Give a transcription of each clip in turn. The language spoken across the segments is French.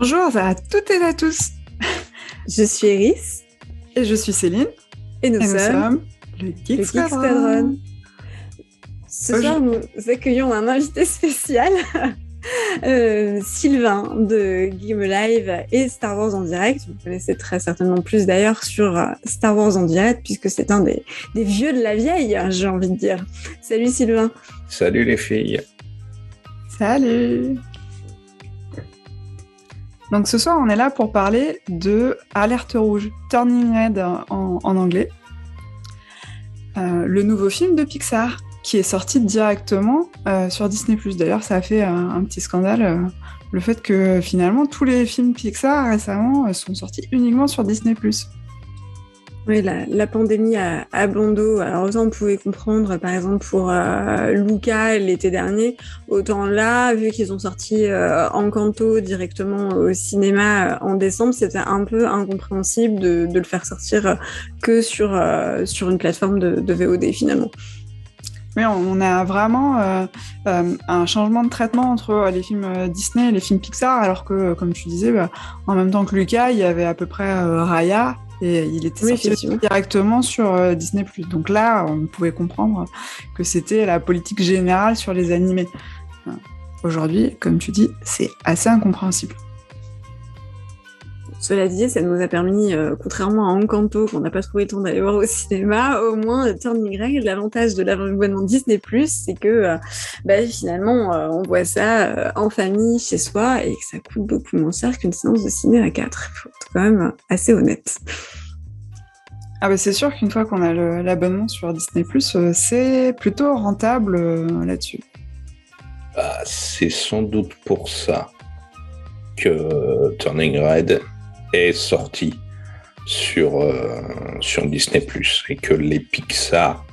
Bonjour à toutes et à tous. Je suis Iris. Et je suis Céline. Et nous sommes le Geek Squadron. Ce soir, nous accueillons un invité spécial, Sylvain de Game Live et Star Wars en direct. Vous connaissez très certainement plus d'ailleurs sur Star Wars en direct, puisque c'est un des vieux de la vieille, j'ai envie de dire. Salut Sylvain. Salut les filles. Salut. Donc ce soir, on est là pour parler de Alerte Rouge, Turning Red en anglais. Le nouveau film de Pixar, qui est sorti directement sur Disney+. D'ailleurs, ça a fait un petit scandale, le fait que finalement, tous les films Pixar récemment sont sortis uniquement sur Disney+. Oui, la pandémie à bon dos. Alors autant on pouvait comprendre, par exemple pour Luca l'été dernier, autant là, vu qu'ils ont sorti Encanto directement au cinéma en décembre, c'était un peu incompréhensible de le faire sortir que sur une plateforme de VOD finalement. Mais on a vraiment un changement de traitement entre les films Disney et les films Pixar, alors que, comme tu disais, en même temps que Luca, il y avait à peu près Raya, et il était sorti directement sur Disney+. Donc là, on pouvait comprendre que c'était la politique générale sur les animés. Aujourd'hui, comme tu dis, c'est assez incompréhensible. Cela dit, ça nous a permis, contrairement à Encanto, qu'on n'a pas trouvé le temps d'aller voir au cinéma, au moins Turning Red, l'avantage de l'abonnement Disney+, c'est que finalement, on voit ça en famille, chez soi, et que ça coûte beaucoup moins cher qu'une séance de ciné à 4. Il faut être quand même assez honnête. Ah bah c'est sûr qu'une fois qu'on a l'abonnement sur Disney+, c'est plutôt rentable là-dessus. C'est sans doute pour ça que Turning Red est sorti sur Disney+, et que les Pixar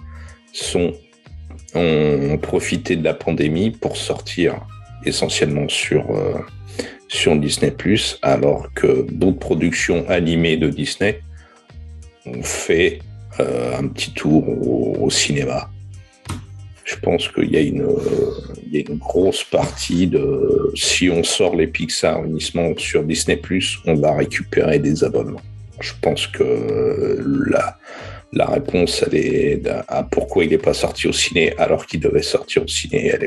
ont profité de la pandémie pour sortir essentiellement sur Disney+, alors que d'autres productions animées de Disney ont fait un petit tour au cinéma. Je pense qu'il y a une grosse partie de... Si on sort les Pixar uniquement sur Disney+, on va récupérer des abonnements. Je pense que la réponse, elle est à pourquoi il n'est pas sorti au ciné alors qu'il devait sortir au ciné, elle est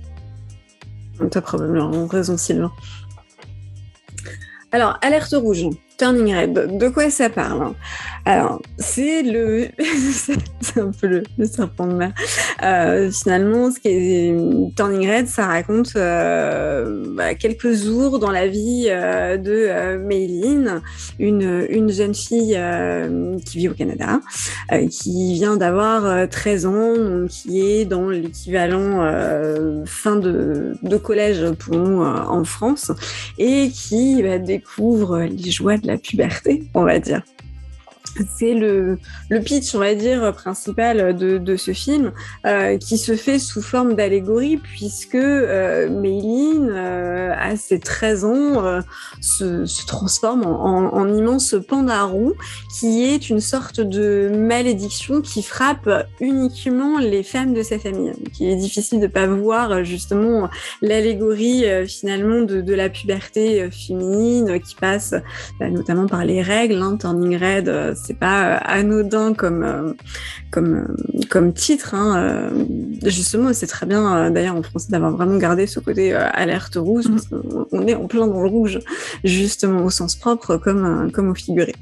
là. Tu as probablement raison, Sylvain. Alors, Alerte Rouge, Turning Red, de quoi ça parle ? Alors, c'est un peu le serpent de mer. Finalement, ce qui est Turning Red, ça raconte quelques jours dans la vie de Maylin, une jeune fille qui vit au Canada, qui vient d'avoir 13 ans, donc qui est dans l'équivalent fin de collège pour nous en France, et qui découvre les joies de la puberté, on va dire. C'est le pitch, on va dire, principal de ce film, qui se fait sous forme d'allégorie, puisque Maylin, à ses 13 ans, se transforme en immense panda roux, qui est une sorte de malédiction qui frappe uniquement les femmes de sa famille. Il est difficile de ne pas voir justement l'allégorie finalement de la puberté féminine qui passe notamment par les règles. Turning Red, c'est pas anodin comme titre. Justement, c'est très bien d'ailleurs en français d'avoir vraiment gardé ce côté alerte rouge, parce qu'on est en plein dans le rouge, justement au sens propre comme au figuré.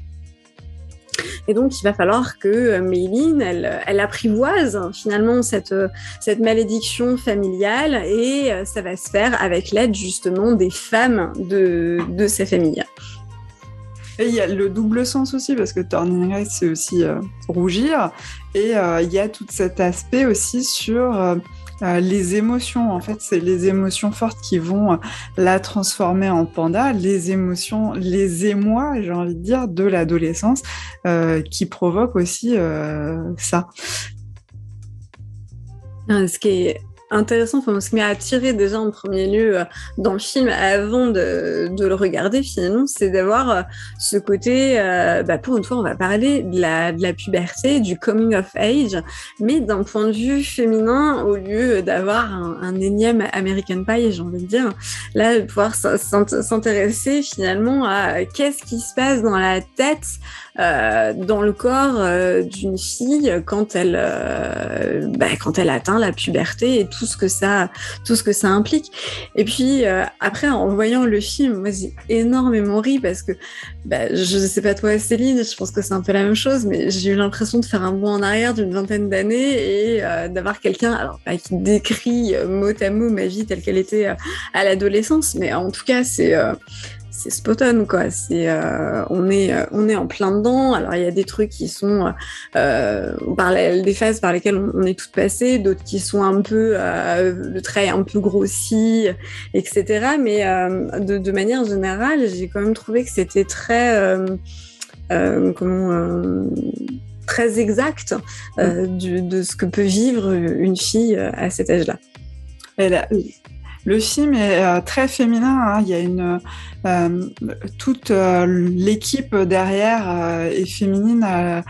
Et donc, il va falloir que Maylin, elle apprivoise finalement cette malédiction familiale, et ça va se faire avec l'aide justement des femmes de sa famille. Et il y a le double sens aussi, parce que Turning Red, c'est aussi rougir. Et il y a tout cet aspect aussi sur les émotions. En fait, c'est les émotions fortes qui vont la transformer en panda. Les émotions, les émois, j'ai envie de dire, de l'adolescence, qui provoquent aussi ça. Ce qui est intéressant, enfin, ce qui m'a attiré déjà en premier lieu dans le film avant de le regarder finalement, c'est d'avoir ce côté, pour une fois on va parler de la puberté, du coming of age, mais d'un point de vue féminin au lieu d'avoir un énième American Pie, j'ai envie de dire, là de pouvoir s'intéresser finalement à qu'est-ce qui se passe dans la tête, dans le corps d'une fille quand elle atteint la puberté et tout ce que ça implique. Et puis après, en voyant le film, moi j'ai énormément ri parce que je sais pas toi Céline, je pense que c'est un peu la même chose, mais j'ai eu l'impression de faire un bond en arrière d'une vingtaine d'années et d'avoir quelqu'un qui décrit mot à mot ma vie telle qu'elle était à l'adolescence, mais en tout cas c'est spot on, quoi. On est en plein dedans. Alors il y a des trucs qui sont des phases par lesquelles on est toutes passées, d'autres qui sont un peu le trait un peu grossi, etc. Mais de manière générale, j'ai quand même trouvé que c'était très très exact de ce que peut vivre une fille à cet âge-là. Le film est très féminin, hein. Il y a toute l'équipe derrière est féminine.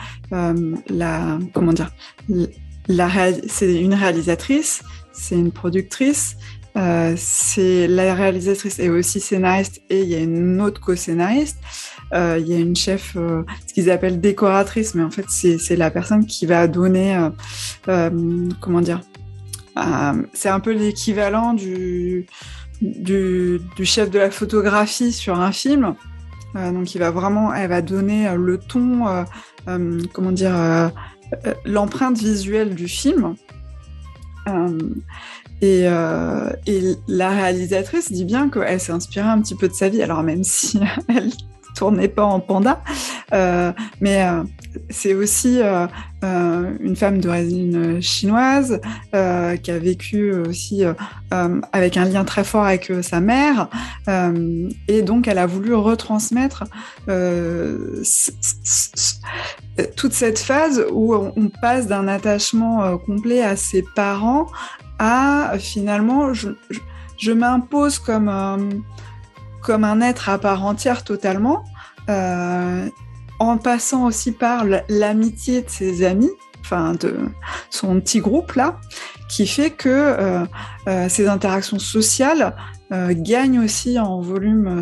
C'est une réalisatrice, c'est une productrice, c'est la réalisatrice et aussi scénariste, et il y a une autre co-scénariste. Il y a une chef, ce qu'ils appellent décoratrice, mais en fait c'est la personne qui va donner, c'est un peu l'équivalent du chef de la photographie sur un film. Donc elle va donner le ton, l'empreinte visuelle du film. Et la réalisatrice dit bien qu'elle s'est inspirée un petit peu de sa vie, alors même si elle tournait pas en panda, mais c'est aussi une femme d'origine chinoise qui a vécu aussi avec un lien très fort avec sa mère, et donc elle a voulu retransmettre toute cette phase où on passe d'un attachement complet à ses parents à finalement je m'impose comme un être à part entière totalement, en passant aussi par l'amitié de ses amis, enfin de son petit groupe là, qui fait que ces interactions sociales gagnent aussi en volume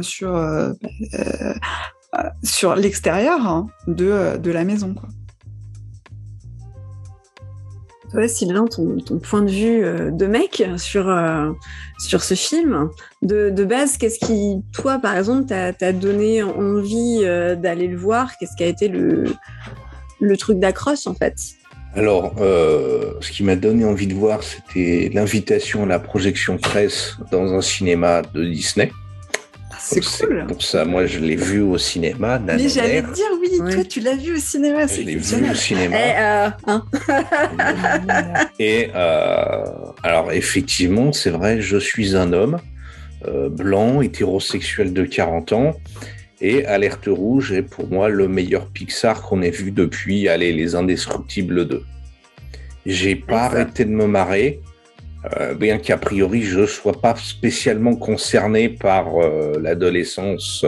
sur l'extérieur de la maison, quoi. Toi, Sylvain, ton point de vue de mec sur ce film, de base, qu'est-ce qui, toi, par exemple, t'a donné envie d'aller le voir? Qu'est-ce qui a été le truc d'accroche, en fait? Alors, ce qui m'a donné envie de voir, c'était l'invitation à la projection presse dans un cinéma de Disney. C'est cool. Pour ça, moi, je l'ai vu au cinéma. Mais j'allais te dire, oui, ouais. Toi, tu l'as vu au cinéma. Je l'ai vu au cinéma. Alors, effectivement, c'est vrai, je suis un homme blanc, hétérosexuel de 40 ans. Et Alerte Rouge est pour moi le meilleur Pixar qu'on ait vu depuis, Les Indestructibles 2. J'ai pas arrêté de me marrer. Bien qu'a priori je ne sois pas spécialement concerné par l'adolescence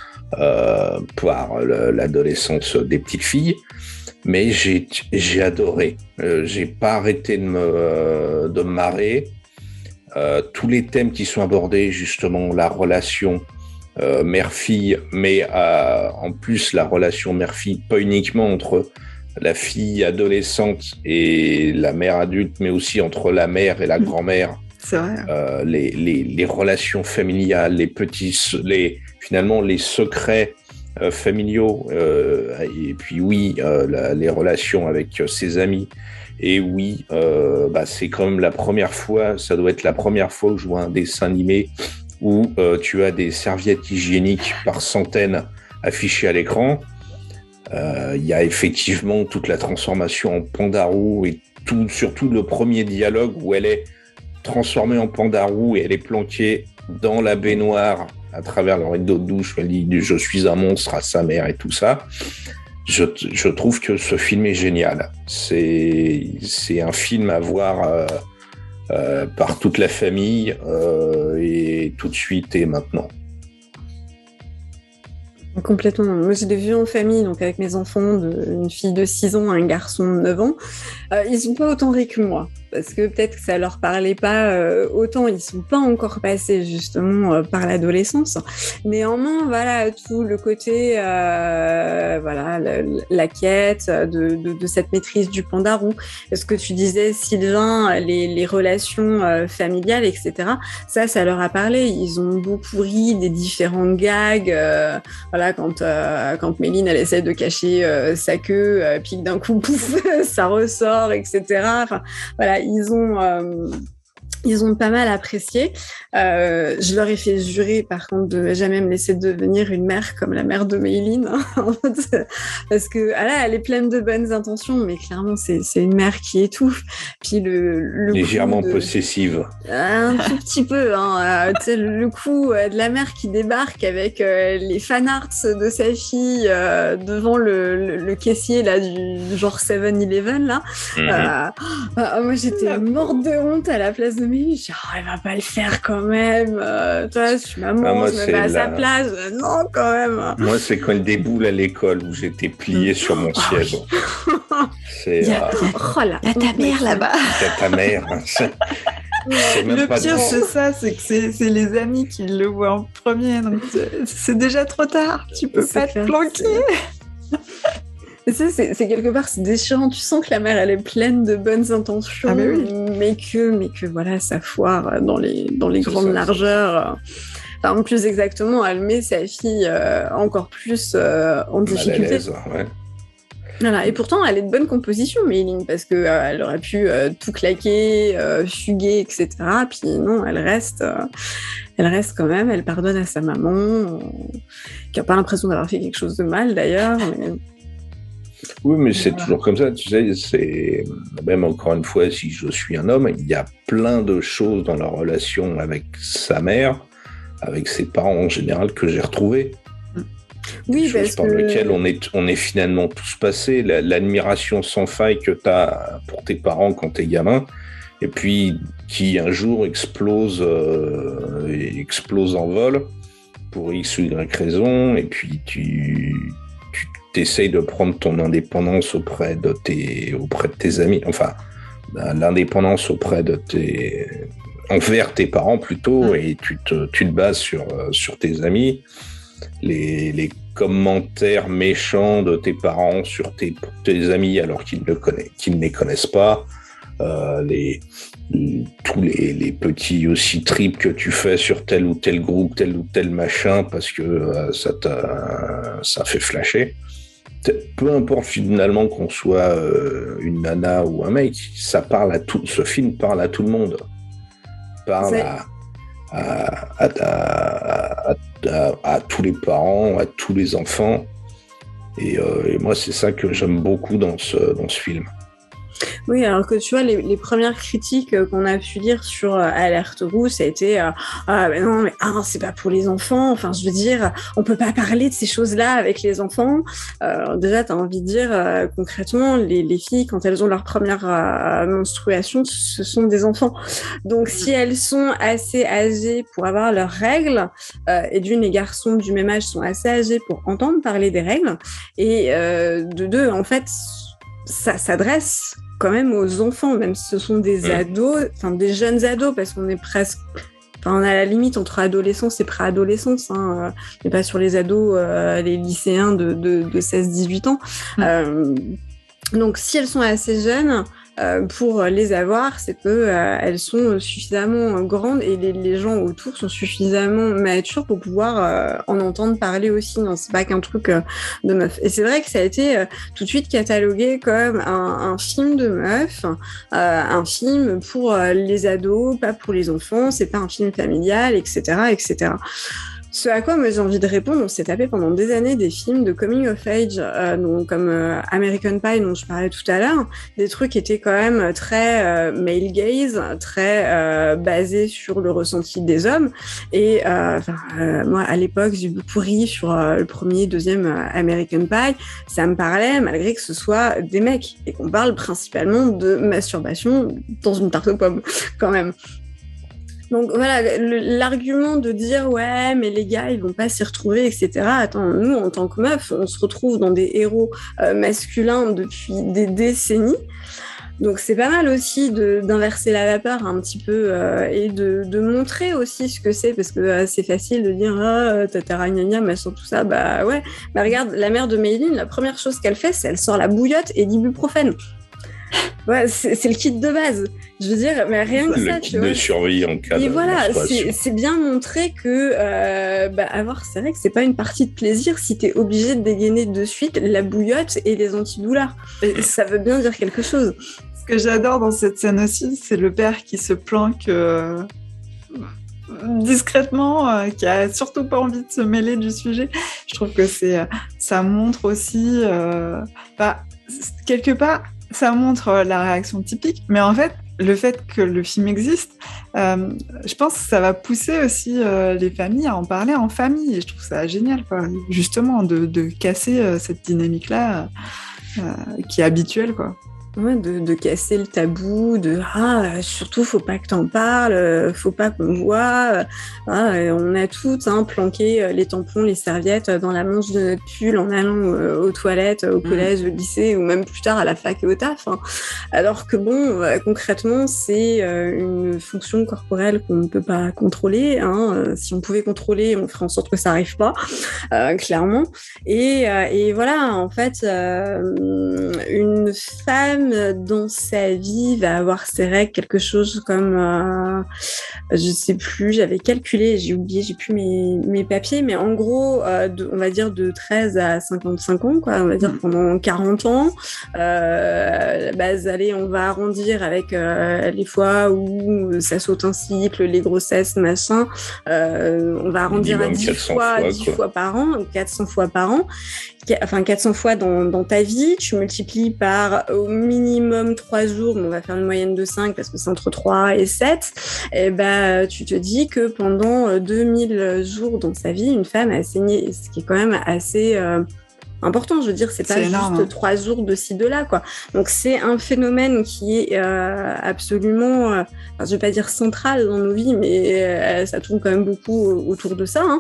des petites filles, mais j'ai adoré. J'ai pas arrêté de me marrer. Tous les thèmes qui sont abordés, justement la relation mère-fille, mais en plus la relation mère-fille, pas uniquement entre la fille adolescente et la mère adulte, mais aussi entre la mère et la grand-mère. C'est vrai. Les relations familiales, finalement les secrets familiaux, et puis les relations avec ses amis. Et oui, c'est quand même la première fois, ça doit être la première fois que je vois un dessin animé où tu as des serviettes hygiéniques par centaines affichées à l'écran. Il y a effectivement toute la transformation en Pandarou et surtout le premier dialogue où elle est transformée en Pandarou et elle est planquée dans la baignoire à travers le rideau de douche où elle dit « Je suis un monstre » à sa mère et tout ça. Je trouve que ce film est génial. C'est un film à voir par toute la famille et tout de suite et maintenant. Complètement. Moi, je l'ai vu en famille, donc avec mes enfants, une fille de 6 ans, un garçon de 9 ans. Ils sont pas autant rires que moi, parce que peut-être que ça leur parlait pas autant. Ils sont pas encore passés justement par l'adolescence. Néanmoins, voilà, tout le côté, voilà, la quête de cette maîtrise du pandarou. Ce que tu disais, Sylvain, les relations familiales, etc. Ça leur a parlé. Ils ont beaucoup ri des différentes gags. Voilà, quand Méline, elle essaie de cacher sa queue, puis que d'un coup, pouf, ça ressort, etc. Enfin, voilà, ils ont pas mal apprécié. Je leur ai fait jurer, par contre, de jamais me laisser devenir une mère comme la mère de Méline, hein, parce que là, elle est pleine de bonnes intentions, mais clairement, c'est une mère qui étouffe. Puis le légèrement possessive. Un tout petit peu, hein. Tu sais, le coup de la mère qui débarque avec les fanarts de sa fille devant le caissier là du genre 7-Eleven là. Moi, j'étais morte de honte à la place de Méline. Je dis, elle va pas le faire quand même. Toi, je suis maman, je me mets à sa place. Non, quand même. Moi, c'est quand elle déboule à l'école où j'étais plié sur mon siège. C'est. Oh là, ta mère là-bas. Ta mère. C'est même le pas pire, c'est ça, c'est que c'est les amis qui le voient en premier. Donc c'est déjà trop tard. Tu peux pas te planquer. Et ça, c'est quelque part, c'est déchirant. Tu sens que la mère, elle est pleine de bonnes intentions, mais que voilà, ça foire dans les grandes largeurs. Enfin, plus exactement, elle met sa fille encore plus en difficulté. Mal à l'aise, ouais. Voilà. Et pourtant, elle est de bonne composition, Méline, parce que elle aurait pu tout claquer, fuguer, etc. Puis non, elle reste quand même. Elle pardonne à sa maman, qui a pas l'impression d'avoir fait quelque chose de mal d'ailleurs. Mais... Oui, mais c'est toujours comme ça, tu sais, c'est même encore une fois, si je suis un homme, il y a plein de choses dans la relation avec sa mère, avec ses parents en général, que j'ai retrouvées. Oui, choses parce par lesquelles on est finalement tous passés, l'admiration sans faille que tu as pour tes parents quand t'es gamin, et puis qui un jour explose en vol pour X ou Y raison, et puis tu t'essayes de prendre ton indépendance auprès de tes amis, enfin l'indépendance envers tes parents plutôt, et tu te bases sur tes amis. Les commentaires méchants de tes parents sur tes amis alors qu'ils ne les connaissent pas, tous les petits aussi trips que tu fais sur tel ou tel groupe, tel ou tel machin parce que ça fait flasher. Peu importe finalement qu'on soit une nana ou un mec, ce film parle à tout le monde, parle à tous les parents, à tous les enfants, et moi c'est ça que j'aime beaucoup dans ce film. Oui, alors que tu vois, les premières critiques qu'on a pu lire sur Alerte Rouge, ça a été non, c'est pas pour les enfants. Enfin, je veux dire, on peut pas parler de ces choses-là avec les enfants. Déjà, t'as envie de dire concrètement, les filles, quand elles ont leur première menstruation, ce sont des enfants. Donc, si elles sont assez âgées pour avoir leurs règles, et les garçons du même âge sont assez âgés pour entendre parler des règles, et de deux, en fait, ça s'adresse quand même aux enfants, même si ce sont des ados, enfin des jeunes ados, parce qu'on est presque, enfin on a la limite entre adolescence et préadolescence, hein, mais pas sur les ados, les lycéens de 16-18 ans. Donc si elles sont assez jeunes, pour les avoir, c'est que elles sont suffisamment grandes et les gens autour sont suffisamment matures pour pouvoir en entendre parler aussi. Non, c'est pas qu'un truc de meuf. Et c'est vrai que ça a été tout de suite catalogué comme un film de meuf, un film pour les ados, pas pour les enfants. C'est pas un film familial, etc., etc. Ce à quoi moi j'ai envie de répondre, on s'est tapé pendant des années des films de coming of age, donc, comme American Pie dont je parlais tout à l'heure, des trucs qui étaient quand même très male gaze, très basés sur le ressenti des hommes. Et moi à l'époque j'ai beaucoup ri sur le premier, deuxième American Pie, ça me parlait malgré que ce soit des mecs et qu'on parle principalement de masturbation dans une tarte aux pommes quand même. Donc voilà, l'argument de dire ouais mais les gars ils vont pas s'y retrouver, etc. Attends, nous en tant que meufs on se retrouve dans des héros masculins depuis des décennies, donc c'est pas mal aussi d'inverser la vapeur un petit peu et de montrer aussi ce que c'est, parce que c'est facile de dire tata gna machin tout ça, bah ouais, bah regarde la mère de Maylin, la première chose qu'elle fait c'est elle sort la bouillotte et l'ibuprofène. Ouais, c'est le kit de base. Je veux dire, mais rien que ça, tu vois. Le kit de survie en cas de menstruation. C'est bien montré que c'est vrai que c'est pas une partie de plaisir si t'es obligé de dégainer de suite la bouillotte et les antidouleurs. Et ça veut bien dire quelque chose. Ce que j'adore dans cette scène aussi, c'est le père qui se planque discrètement, qui a surtout pas envie de se mêler du sujet. Je trouve que ça montre aussi, quelque part, ça montre la réaction typique, mais en fait, le fait que le film existe, je pense que ça va pousser aussi les familles à en parler en famille, et je trouve ça génial, quoi. Justement, de casser cette dynamique-là qui est habituelle, quoi. Ouais, de casser le tabou, surtout faut pas que t'en parles, faut pas qu'on voit. On a toutes planqué les tampons, les serviettes dans la manche de notre pull en allant aux toilettes, au collège, au lycée ou même plus tard à la fac et au taf. Alors que bon, concrètement, c'est une fonction corporelle qu'on ne peut pas contrôler. Si on pouvait contrôler, on ferait en sorte que ça arrive pas, clairement. Et voilà, en fait, une femme dans sa vie va avoir ses règles, quelque chose comme je sais plus, j'avais calculé, j'ai oublié, j'ai plus mes papiers, mais en gros on va dire de 13 à 55 ans, quoi, on va dire pendant 40 ans, allez, on va arrondir avec les fois où ça saute un cycle, les grossesses, machin, on va arrondir minimum à 10 fois par an, 400 fois par an. Enfin 400 fois dans ta vie, tu multiplies par au minimum 3 jours, mais on va faire une moyenne de 5 parce que c'est entre 3 et 7, et tu te dis que pendant 2000 jours dans sa vie, une femme a saigné, ce qui est quand même assez important, je veux dire, c'est pas énorme, juste 3 jours de ci, de là, quoi. Donc c'est un phénomène qui est absolument, je vais pas dire central dans nos vies, mais ça tourne quand même beaucoup autour de ça.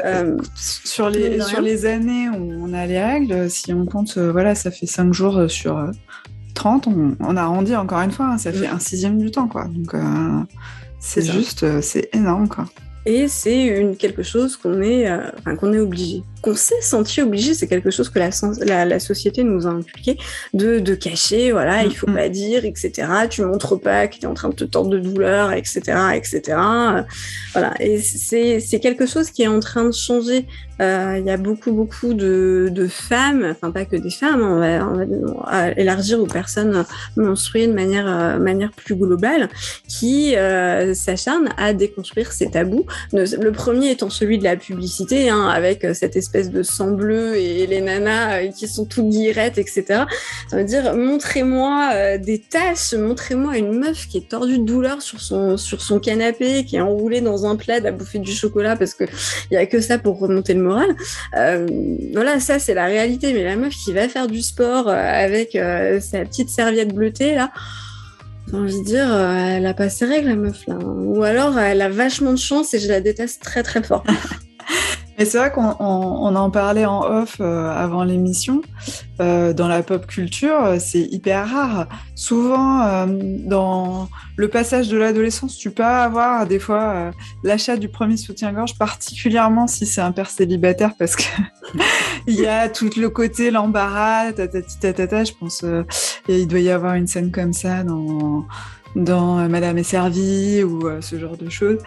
Sur les années où on a les règles, si on compte, ça fait 5 jours sur 30, on arrondit encore une fois, ça fait un sixième du temps, quoi. Donc c'est énorme, quoi. Et c'est quelque chose qu'on est obligé. Qu'on s'est senti obligé, c'est quelque chose que la société nous a inculqué de cacher, voilà, il faut pas dire, etc. Tu montres pas que tu es en train de te tordre de douleur, etc., etc. Voilà, et c'est quelque chose qui est en train de changer. Il y a beaucoup de femmes, enfin pas que des femmes, on va élargir aux personnes menstruées de manière plus globale, qui s'acharnent à déconstruire ces tabous. Le premier étant celui de la publicité, avec cette espèce de sang bleu et les nanas qui sont toutes guillerettes, etc. Ça veut dire, montrez-moi des taches, montrez-moi une meuf qui est tordue de douleur sur son canapé, qui est enroulée dans un plaid à bouffer du chocolat parce que il y a que ça pour remonter le moral. Voilà, ça c'est la réalité. Mais la meuf qui va faire du sport avec sa petite serviette bleutée là, j'ai envie de dire, elle a pas ses règles, la meuf, là. Ou alors, elle a vachement de chance et je la déteste très, très fort. Mais c'est vrai qu'on en parlait en off avant l'émission. Dans la pop culture, c'est hyper rare. Souvent, dans le passage de l'adolescence, tu peux avoir des fois l'achat du premier soutien-gorge, particulièrement si c'est un père célibataire, parce que il y a tout le côté l'embarras, tatati. Je pense il doit y avoir une scène comme ça dans Madame est servie ou ce genre de choses.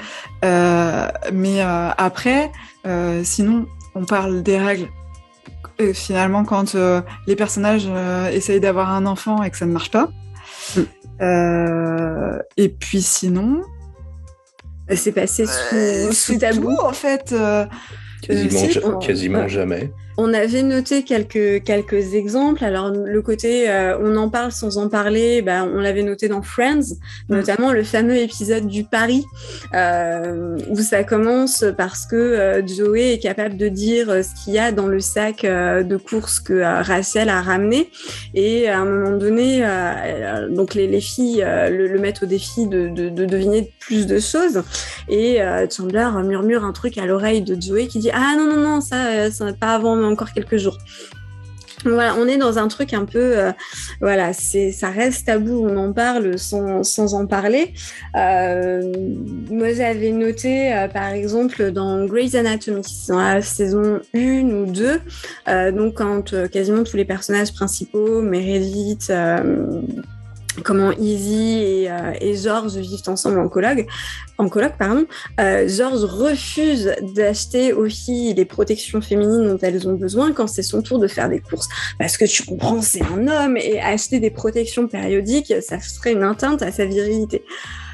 Mais après, sinon, on parle des règles. Finalement, quand les personnages essayent d'avoir un enfant et que ça ne marche pas. Et puis sinon... C'est passé sous tabou. Tout, en fait. Quasiment jamais. On avait noté quelques exemples. Alors, le côté on en parle sans en parler, on l'avait noté dans Friends, notamment le fameux épisode du pari, où ça commence parce que Joey est capable de dire ce qu'il y a dans le sac de courses que Rachel a ramené. Et à un moment donné, donc les filles le mettent au défi de deviner plus de choses. Et Chandler murmure un truc à l'oreille de Joey qui dit « Ah non, ça n'est pas avant encore quelques jours. » Voilà, on est dans un truc un peu, ça reste tabou, on en parle sans en parler. Moi, j'avais noté, par exemple, dans Grey's Anatomy, dans la saison 1 ou 2, donc quand quasiment tous les personnages principaux, Meredith, comment Izzy et George vivent ensemble en coloc, George refuse d'acheter aux filles les protections féminines dont elles ont besoin quand c'est son tour de faire des courses. Parce que tu comprends, c'est un homme et acheter des protections périodiques, ça serait une atteinte à sa virilité.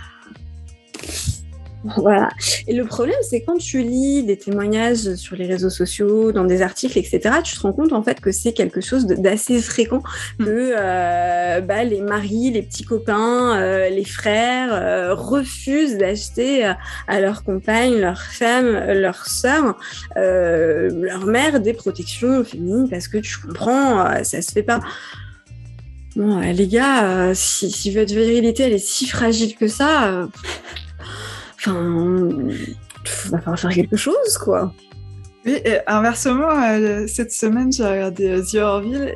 Voilà. Et le problème, c'est quand tu lis des témoignages sur les réseaux sociaux, dans des articles, etc., tu te rends compte en fait que c'est quelque chose d'assez fréquent, que les maris, les petits copains, les frères refusent d'acheter à leurs compagnes, leurs femmes, leurs sœurs, leur mère des protections féminines parce que tu comprends, ça se fait pas. Bon, les gars, si votre virilité elle est si fragile que ça. Va falloir faire quelque chose, quoi. Oui, et inversement, cette semaine, j'ai regardé The Orville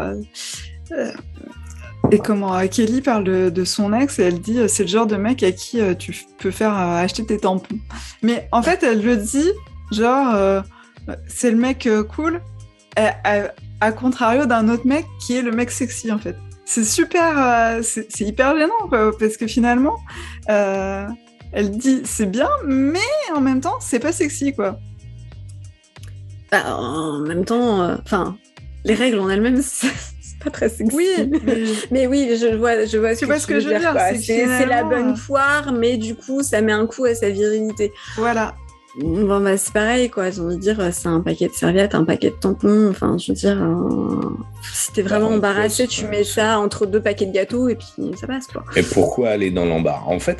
et comment Kelly parle de son ex et elle dit c'est le genre de mec à qui tu peux faire acheter tes tampons. Mais en fait, elle le dit genre c'est le mec cool à contrario d'un autre mec qui est le mec sexy en fait. C'est super, c'est hyper gênant quoi, parce que finalement. Elle dit c'est bien, mais en même temps, c'est pas sexy, quoi. En même temps, les règles en elles-mêmes, c'est pas très sexy. Oui, mais oui, je vois ce que je veux dire. C'est la bonne poire, mais du coup, ça met un coup à sa virilité. Voilà. Bon, c'est pareil, quoi. J'ai envie de dire, c'est un paquet de serviettes, un paquet de tampons. Enfin, je veux dire, si t'es vraiment embarrassé, tu mets ça entre 2 paquets de gâteaux et puis ça passe, quoi. Et pourquoi aller dans l'embarras ? En fait,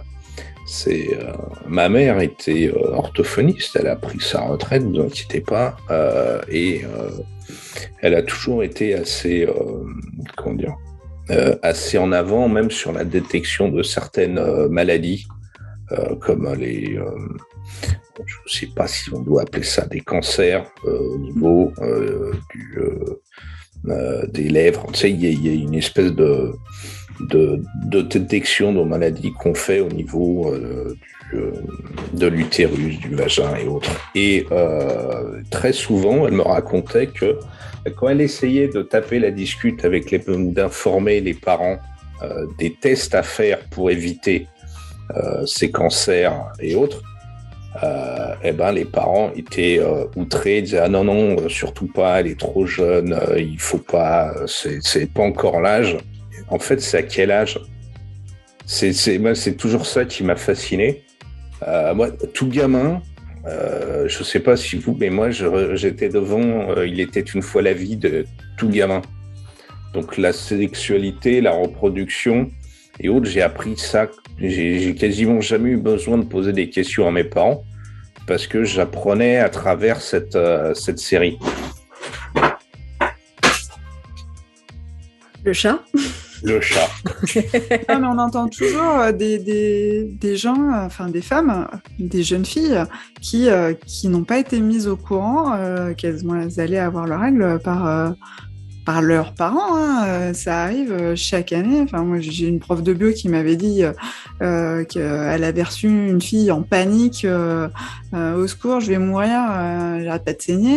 ma mère était orthophoniste, elle a pris sa retraite, ne vous inquiétez pas, et elle a toujours été assez, assez en avant, même sur la détection de certaines maladies, comme je ne sais pas si on doit appeler ça des cancers au niveau des lèvres. Tu sais, il y a une espèce de détection de maladies qu'on fait au niveau de l'utérus, du vagin et autres. Et très souvent, elle me racontait que quand elle essayait de taper la discute d'informer les parents des tests à faire pour éviter ces cancers et autres, les parents étaient outrés, disaient ah non, surtout pas, elle est trop jeune, il faut pas, c'est pas encore l'âge. En fait, c'est à quel âge ? C'est toujours ça qui m'a fasciné. Moi, tout gamin, je sais pas si vous, mais moi, j'étais devant Il était une fois la vie de tout gamin. Donc la sexualité, la reproduction et autres, j'ai appris ça. J'ai quasiment jamais eu besoin de poser des questions à mes parents parce que j'apprenais à travers cette série. Le chat ? Le chat. Non, mais on entend toujours des gens, des femmes, des jeunes filles qui n'ont pas été mises au courant qu'elles allaient avoir leurs règles par leurs parents. Hein. Ça arrive chaque année. Enfin, moi, j'ai une prof de bio qui m'avait dit qu'elle avait reçu une fille en panique. Au secours, je vais mourir, j'arrête pas de saigner.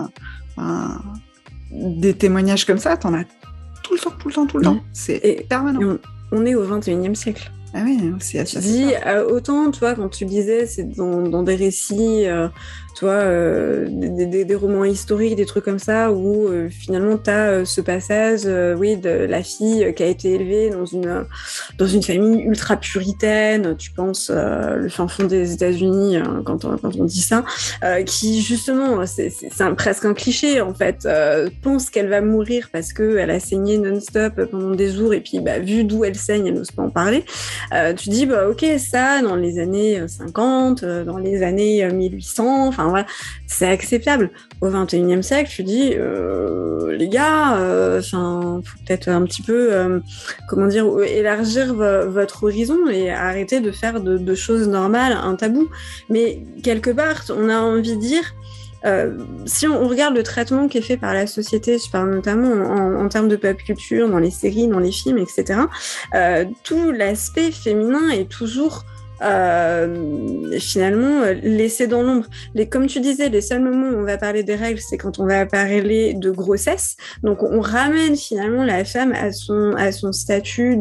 Des témoignages comme ça, t'en as tout le temps. C'est permanent. On est au 21e siècle. Ah oui, c'est assez. Tu dis, autant, tu vois, quand tu disais, c'est dans des récits toi, des romans historiques, des trucs comme ça, où finalement tu as ce passage, de la fille qui a été élevée dans une famille ultra puritaine, tu penses le fin fond des États-Unis quand on dit ça, qui justement, c'est presque un cliché en fait, pense qu'elle va mourir parce qu'elle a saigné non-stop pendant des jours et puis vu d'où elle saigne, elle n'ose pas en parler. Tu dis ok, ça dans les années 50, dans les années 1800, enfin voilà, c'est acceptable. Au 21e siècle, tu dis les gars, faut peut-être un petit peu élargir votre horizon et arrêter de faire de choses normales un tabou. Mais quelque part, on a envie de dire, si on regarde le traitement qui est fait par la société, je parle notamment en termes de pop culture, dans les séries, dans les films, etc., tout l'aspect féminin est toujours finalement laissé dans l'ombre. Comme tu disais, les seuls moments où on va parler des règles, c'est quand on va parler de grossesse. Donc on ramène finalement la femme à son statut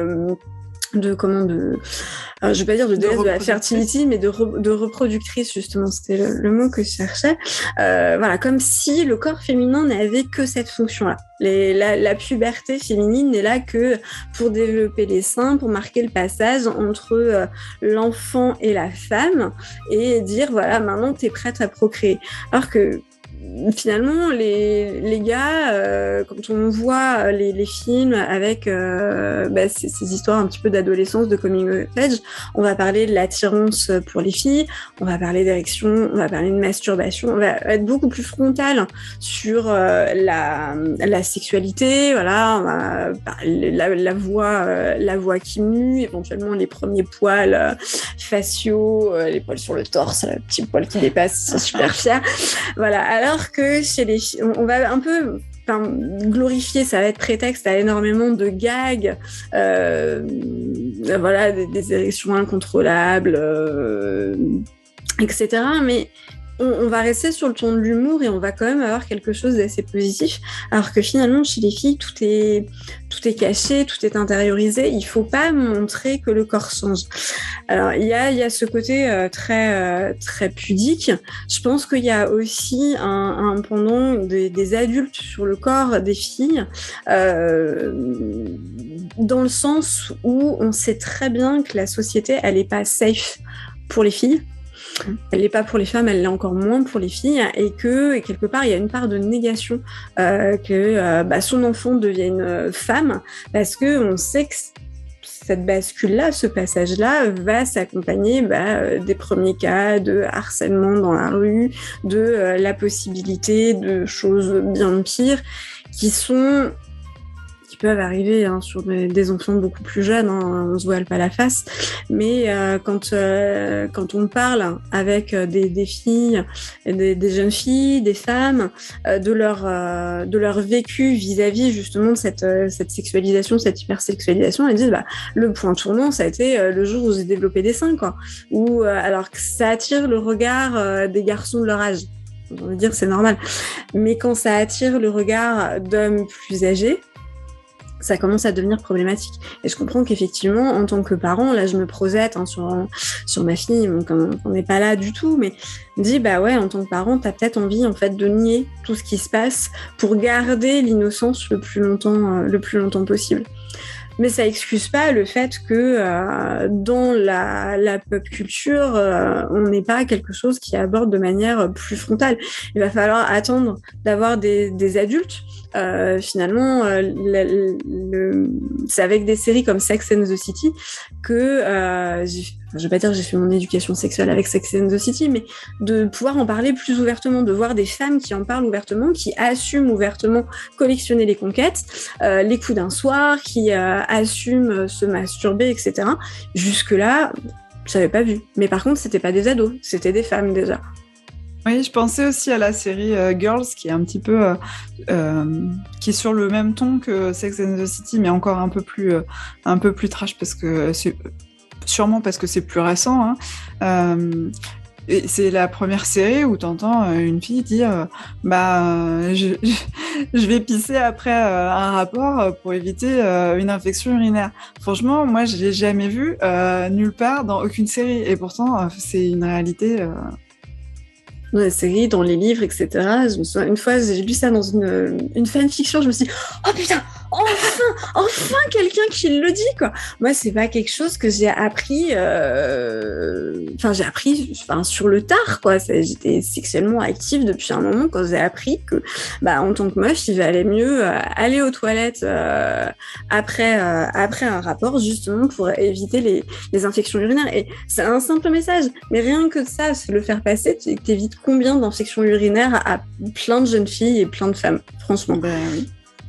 je vais pas dire de déesse de la fertilité, mais de reproductrice, justement, c'était le mot que je cherchais. Voilà, comme si le corps féminin n'avait que cette fonction-là. La puberté féminine n'est là que pour développer les seins, pour marquer le passage entre l'enfant et la femme, et dire, voilà, maintenant t'es prête à procréer. Alors que finalement, les gars, quand on voit les films avec ces histoires un petit peu d'adolescence, de coming of age, on va parler de l'attirance pour les filles, on va parler d'érection, on va parler de masturbation, on va être beaucoup plus frontal sur la sexualité, voilà, la voix qui mue, éventuellement les premiers poils faciaux, les poils sur le torse, le petit poil qui dépasse, c'est super fier. Voilà, alors que chez les filles, on va un peu glorifier, ça va être prétexte à énormément de gags, voilà, des érections incontrôlables, etc. Mais on va rester sur le ton de l'humour et on va quand même avoir quelque chose d'assez positif, alors que finalement chez les filles tout est caché, tout est intériorisé, il faut pas montrer que le corps change. Alors il y a ce côté très pudique. Je pense qu'il y a aussi un pendant des adultes sur le corps des filles, dans le sens où on sait très bien que la société elle est pas safe pour les filles. Elle n'est pas pour les femmes, elle l'est encore moins pour les filles, et quelque part il y a une part de négation que son enfant devienne femme, parce que on sait que cette bascule-là, ce passage-là, va s'accompagner des premiers cas de harcèlement dans la rue, de la possibilité de choses bien pires qui peuvent arriver sur des enfants beaucoup plus jeunes, on se voile pas la face, mais quand on parle avec des filles, des jeunes filles, des femmes, de leur vécu vis-à-vis justement de cette sexualisation, cette hypersexualisation, elles disent le point tournant ça a été le jour où j'ai développé des seins, quoi, ou alors que ça attire le regard des garçons de leur âge. On va dire c'est normal, mais quand ça attire le regard d'hommes plus âgés, ça commence à devenir problématique. Et je comprends qu'effectivement, en tant que parent, là, je me projette sur ma fille, donc on n'est pas là du tout, mais je me dis, en tant que parent, t'as peut-être envie, en fait, de nier tout ce qui se passe pour garder l'innocence le plus longtemps possible. Mais ça excuse pas le fait que dans la pop culture, on n'est pas quelque chose qui aborde de manière plus frontale. Il va falloir attendre d'avoir des adultes. Finalement, c'est avec des séries comme Sex and the City que je vais pas dire que j'ai fait mon éducation sexuelle avec Sex and the City, mais de pouvoir en parler plus ouvertement, de voir des femmes qui en parlent ouvertement, qui assument ouvertement collectionner les conquêtes, les coups d'un soir, qui assument se masturber, etc. Jusque-là, je n'avais pas vu. Mais par contre, c'était pas des ados, c'était des femmes déjà. Oui, je pensais aussi à la série Girls, qui est un petit peu qui est sur le même ton que Sex and the City, mais encore un peu plus trash, parce que sûrement parce que c'est plus récent. Et c'est la première série où t'entends une fille dire je vais pisser après un rapport pour éviter une infection urinaire. Franchement, moi je l'ai jamais vu nulle part dans aucune série, et pourtant c'est une réalité dans les séries, dans les livres, etc. Je me souviens, une fois, j'ai lu ça dans une fanfiction, je me suis dit, oh putain, enfin quelqu'un qui le dit, quoi. Moi, c'est pas quelque chose que j'ai appris, sur le tard, quoi. J'étais sexuellement active depuis un moment quand j'ai appris que, en tant que meuf, il valait mieux aller aux toilettes après un rapport, justement pour éviter les infections urinaires. Et c'est un simple message, mais rien que ça, se le faire passer, tu évites combien d'infections urinaires à plein de jeunes filles et plein de femmes, franchement. Oui.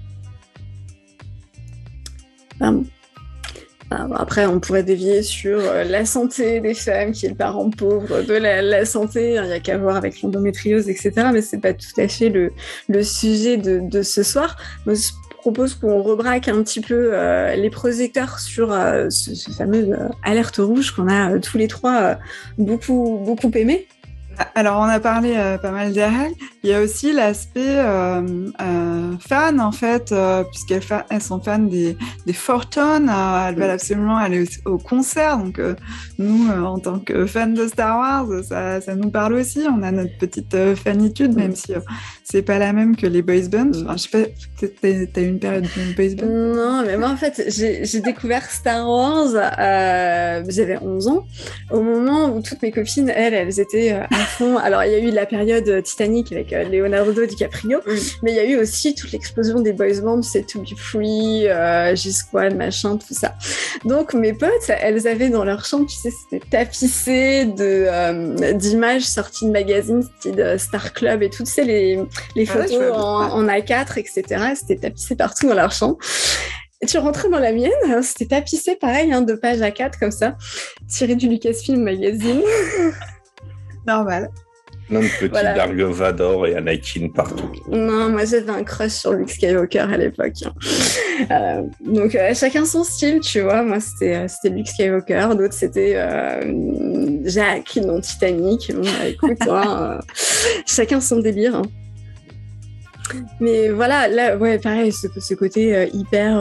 Après, on pourrait dévier sur la santé des femmes, qui est le parent pauvre de la santé. Il n'y a qu'à voir avec l'endométriose, etc. Mais c'est pas tout à fait le sujet de ce soir. Moi, je propose qu'on rebraque un petit peu les projecteurs sur ce fameux alerte rouge qu'on a tous les trois beaucoup aimé. Alors, on a parlé pas mal des règles. Il y a aussi l'aspect fan, en fait, puisqu'elles sont fans des Fortune. Elles veulent absolument aller au concert. Donc, nous, en tant que fans de Star Wars, ça nous parle aussi. On a notre petite fanitude, même si c'est pas la même que les boys bands. Enfin, je sais pas, t'as eu une période de boys band? Non, mais moi, en fait, j'ai découvert Star Wars, j'avais 11 ans, au moment où toutes mes copines, elles étaient à fond. Alors, il y a eu la période Titanic avec Leonardo DiCaprio, mais il y a eu aussi toute l'explosion des boys bands, c'est To Be Free, G-Squad, machin, tout ça. Donc, mes potes, elles avaient dans leur chambre, tu sais, c'était tapissé d'images sorties de magazines, style Star Club et tout, tu sais, les photos en A4, etc. C'était tapissé partout dans leur chambre. Et tu rentrais dans la mienne, c'était tapissé pareil, de page A4 comme ça, tiré du Lucasfilm Magazine. Normal. Plein de petits Dark Vador et Anakin partout. Non, moi j'avais un crush sur Luke Skywalker à l'époque. Donc chacun son style, tu vois. Moi c'était Luke Skywalker, d'autres c'était Jack dans Titanic. Bon, écoute, chacun son délire. Hein. Mais voilà, là, ouais, pareil, ce côté hyper...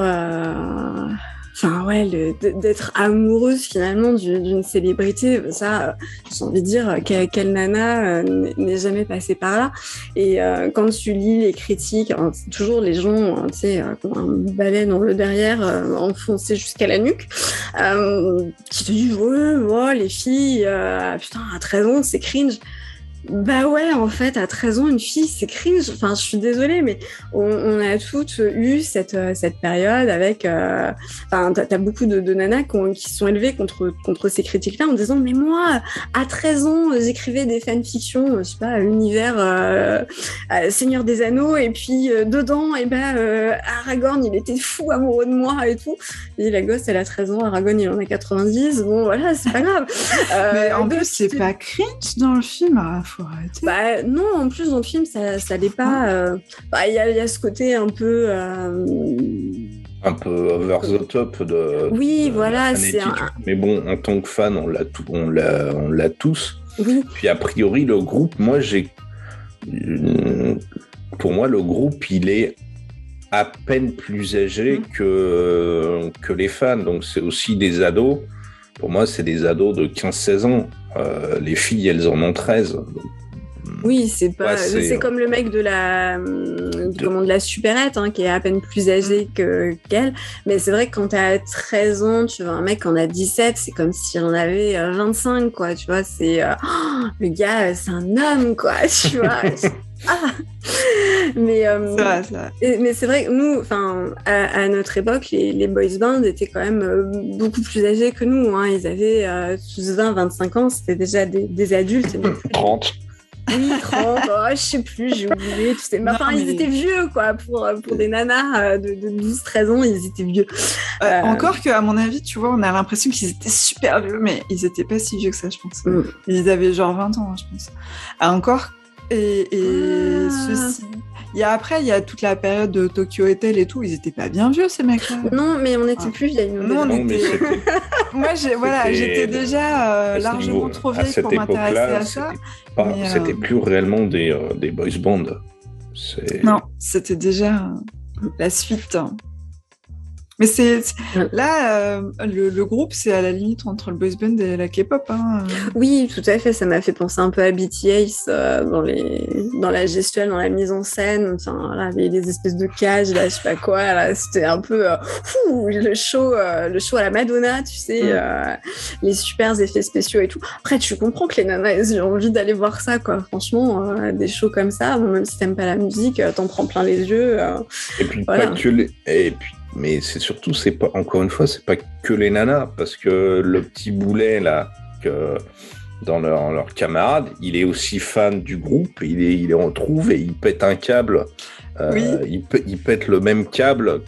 d'être amoureuse finalement d'une célébrité, ça, j'ai envie de dire, quelle nana n'est jamais passée par là. Et quand tu lis les critiques, c'est toujours les gens, tu sais, comme un balai dans le derrière, enfoncé jusqu'à la nuque, qui te disent, ouais, les filles, putain, à 13 ans, c'est cringe. Bah ouais, en fait, à 13 ans, une fille, c'est cringe. Enfin, je suis désolée, mais on a toutes eu cette période avec... t'as beaucoup de nanas qui sont élevées contre ces critiques-là en disant « Mais moi, à 13 ans, j'écrivais des fanfictions, je sais pas, Univers, Seigneur des Anneaux, et puis dedans, Aragorn, il était fou amoureux de moi et tout. » Et la gosse, elle a 13 ans, Aragorn, il en a 90. Bon, voilà, c'est pas grave. Mais en plus, c'est pas cringe dans le film, faut arrêter. Bah non, en plus dans le film, ça l'est pas. Il y a ce côté un peu. Un peu over the top de. Oui, voilà, c'est. Mais bon, en tant que fan, on l'a tous. Oui. Puis a priori, le groupe, pour moi, le groupe, il est à peine plus âgé que les fans. Donc c'est aussi des ados. Pour moi, c'est des ados de 15-16 ans. Les filles, elles en ont 13. Oui, c'est pas. C'est comme le mec de la supérette, qui est à peine plus âgé qu'elle. Mais c'est vrai que quand t'as 13 ans, tu vois un mec qui en a 17, c'est comme s'il en avait 25, quoi. Tu vois, c'est le gars, c'est un homme, quoi. Tu vois. Mais mais c'est vrai que nous, à notre époque, les boys bands étaient quand même beaucoup plus âgés que nous. Ils avaient tous 20-25 ans, c'était déjà des adultes. 30. Oui, 30, je sais plus, j'ai oublié. Ils étaient vieux, quoi, pour des nanas de 12-13 ans, ils étaient vieux. Encore qu'à mon avis, tu vois, on a l'impression qu'ils étaient super vieux, mais ils étaient pas si vieux que ça, je pense. Ils avaient genre 20 ans, je pense. Encore. Et ceci. Après, il y a toute la période de Tokyo Hotel et tout. Ils étaient pas bien vieux, ces mecs-là. Non, mais on était plus vieilles. Moi, j'étais déjà largement trop vieille pour m'intéresser à ça. C'était plus réellement des boys bands. Non, c'était déjà la suite. Mais là, le groupe, c'est à la limite entre le boys band et la K-pop. Hein. Oui, tout à fait. Ça m'a fait penser un peu à BTS dans la gestuelle, dans la mise en scène. Enfin, là, les espèces de cages, là, je sais pas quoi. Là, c'était un peu le show à la Madonna, tu sais, les super effets spéciaux et tout. Après, tu comprends que les nanas, elles ont envie d'aller voir ça, quoi. Franchement, des shows comme ça, même si t'aimes pas la musique, t'en prends plein les yeux. Et puis voilà. pas que mais c'est surtout, c'est pas, encore une fois, c'est pas que les nanas, parce que le petit boulet là, dans leur camarade, il est aussi fan du groupe, il en trouve et il pète un câble. Oui. Il pète le même câble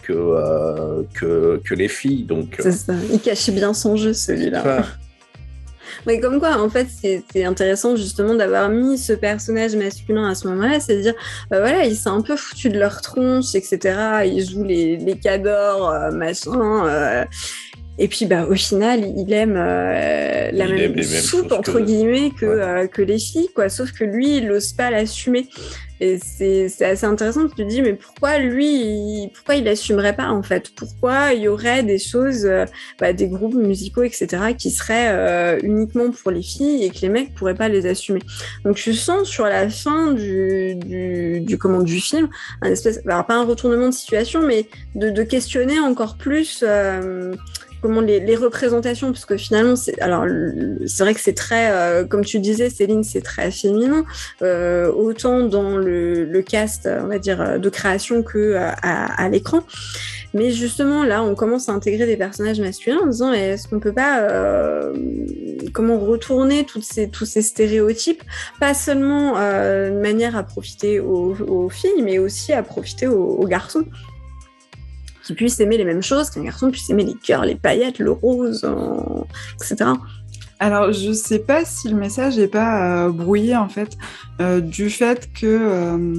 que les filles. Donc, c'est ça. Il cachait bien son jeu, celui-là. Mais comme quoi, en fait, c'est intéressant justement d'avoir mis ce personnage masculin à ce moment-là, c'est-à-dire, voilà, il s'est un peu foutu de leur tronche, etc. Il joue les cadors, machin. Et puis, au final, il aime la même soupe, entre guillemets, que les filles, quoi. Sauf que lui, il n'ose pas l'assumer. Et c'est assez intéressant, tu te dis, mais pourquoi il assumerait pas, en fait? Pourquoi il y aurait des choses, des groupes musicaux, etc., qui seraient uniquement pour les filles et que les mecs pourraient pas les assumer? Donc, je sens sur la fin du film, un espèce, alors pas un retournement de situation, mais de questionner encore plus, comment les représentations, parce que finalement, c'est vrai que c'est très, comme tu disais, Céline, c'est très féminin, autant dans le cast, on va dire, de création que à l'écran. Mais justement, là, on commence à intégrer des personnages masculins en disant, est-ce qu'on peut pas comment retourner tous ces stéréotypes, pas seulement de manière à profiter aux filles, mais aussi à profiter aux garçons, qui puissent aimer les mêmes choses, qu'un garçon puisse aimer les cœurs, les paillettes, le rose, etc. Alors, je sais pas si le message n'est pas brouillé, en fait, du fait que,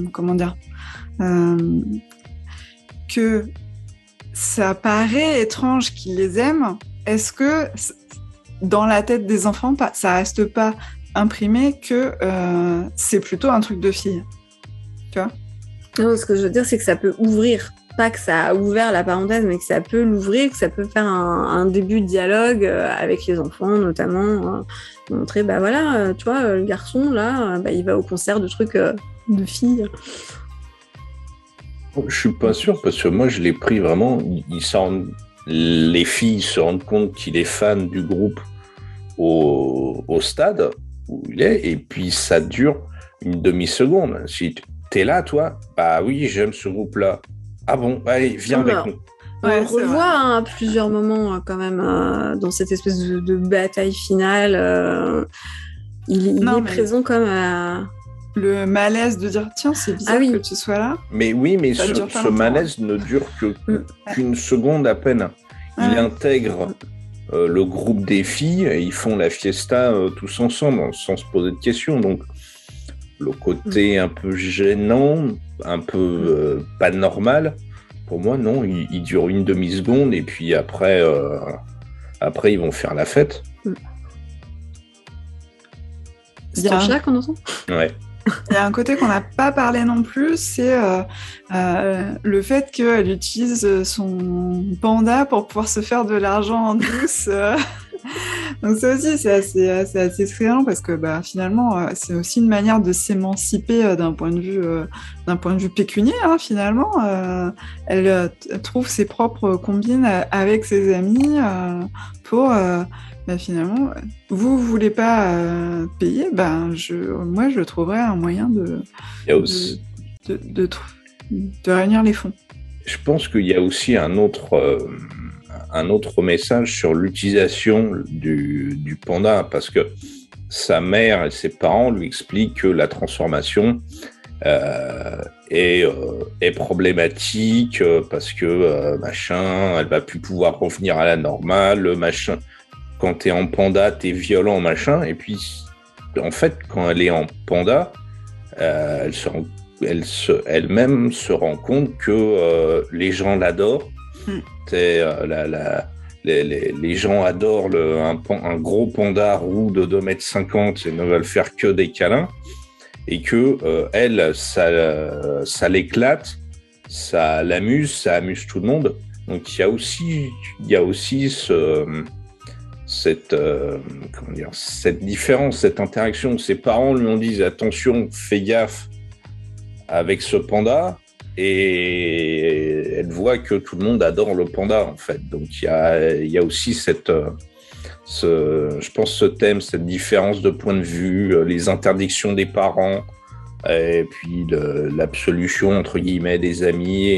que ça paraît étrange qu'ils les aiment. Est-ce que, dans la tête des enfants, ça reste pas imprimé que c'est plutôt un truc de fille? Tu vois? Non, ce que je veux dire, c'est que ça peut ouvrir. Pas que ça a ouvert la parenthèse, mais que ça peut l'ouvrir, que ça peut faire un début de dialogue avec les enfants, notamment montrer, tu vois, le garçon, là, il va au concert de trucs de filles. Je suis pas sûr, parce que moi, je l'ai pris vraiment, les filles se rendent compte qu'il est fan du groupe au stade où il est, et puis ça dure une demi-seconde. Si t'es là, toi, oui, j'aime ce groupe-là. Ah bon, allez, viens avec nous. On le revoit à plusieurs moments quand même dans cette espèce de bataille finale. Il est présent comme le malaise de dire tiens, c'est bizarre que tu sois là. Mais oui, mais ce malaise ne dure qu'une seconde à peine. Il intègre le groupe des filles et ils font la fiesta tous ensemble sans se poser de questions. Donc le côté un peu gênant, un peu pas normal, pour moi, non, il dure une demi-seconde et puis après, ils vont faire la fête. C'est un chat qu'on entend ? Ouais. Il y a un côté qu'on n'a pas parlé non plus, c'est le fait qu'elle utilise son panda pour pouvoir se faire de l'argent en douce. Donc ça aussi, c'est assez excellent parce que finalement, c'est aussi une manière de s'émanciper d'un point de vue pécuniaire. Hein, finalement, elle trouve ses propres combines avec ses amis pour... finalement, vous voulez pas payer, moi je trouverais un moyen de réunir les fonds. Je pense qu'il y a aussi un autre message sur l'utilisation du panda, parce que sa mère et ses parents lui expliquent que la transformation est problématique parce que elle va plus pouvoir revenir à la normale, machin. Quand t'es en panda, t'es violent, machin. Et puis, en fait, quand elle est en panda, elle-même se rend compte que les gens l'adorent. Les gens adorent un gros panda roux de 2,50 m et ne veulent faire que des câlins. Et que elle, ça l'éclate, ça l'amuse, ça amuse tout le monde. Donc il y a aussi cette différence, cette interaction. Ses parents lui ont dit attention, fais gaffe avec ce panda, et elle voit que tout le monde adore le panda en fait. Donc il y a aussi je pense ce thème, cette différence de point de vue, les interdictions des parents, et puis l'absolution entre guillemets des amis,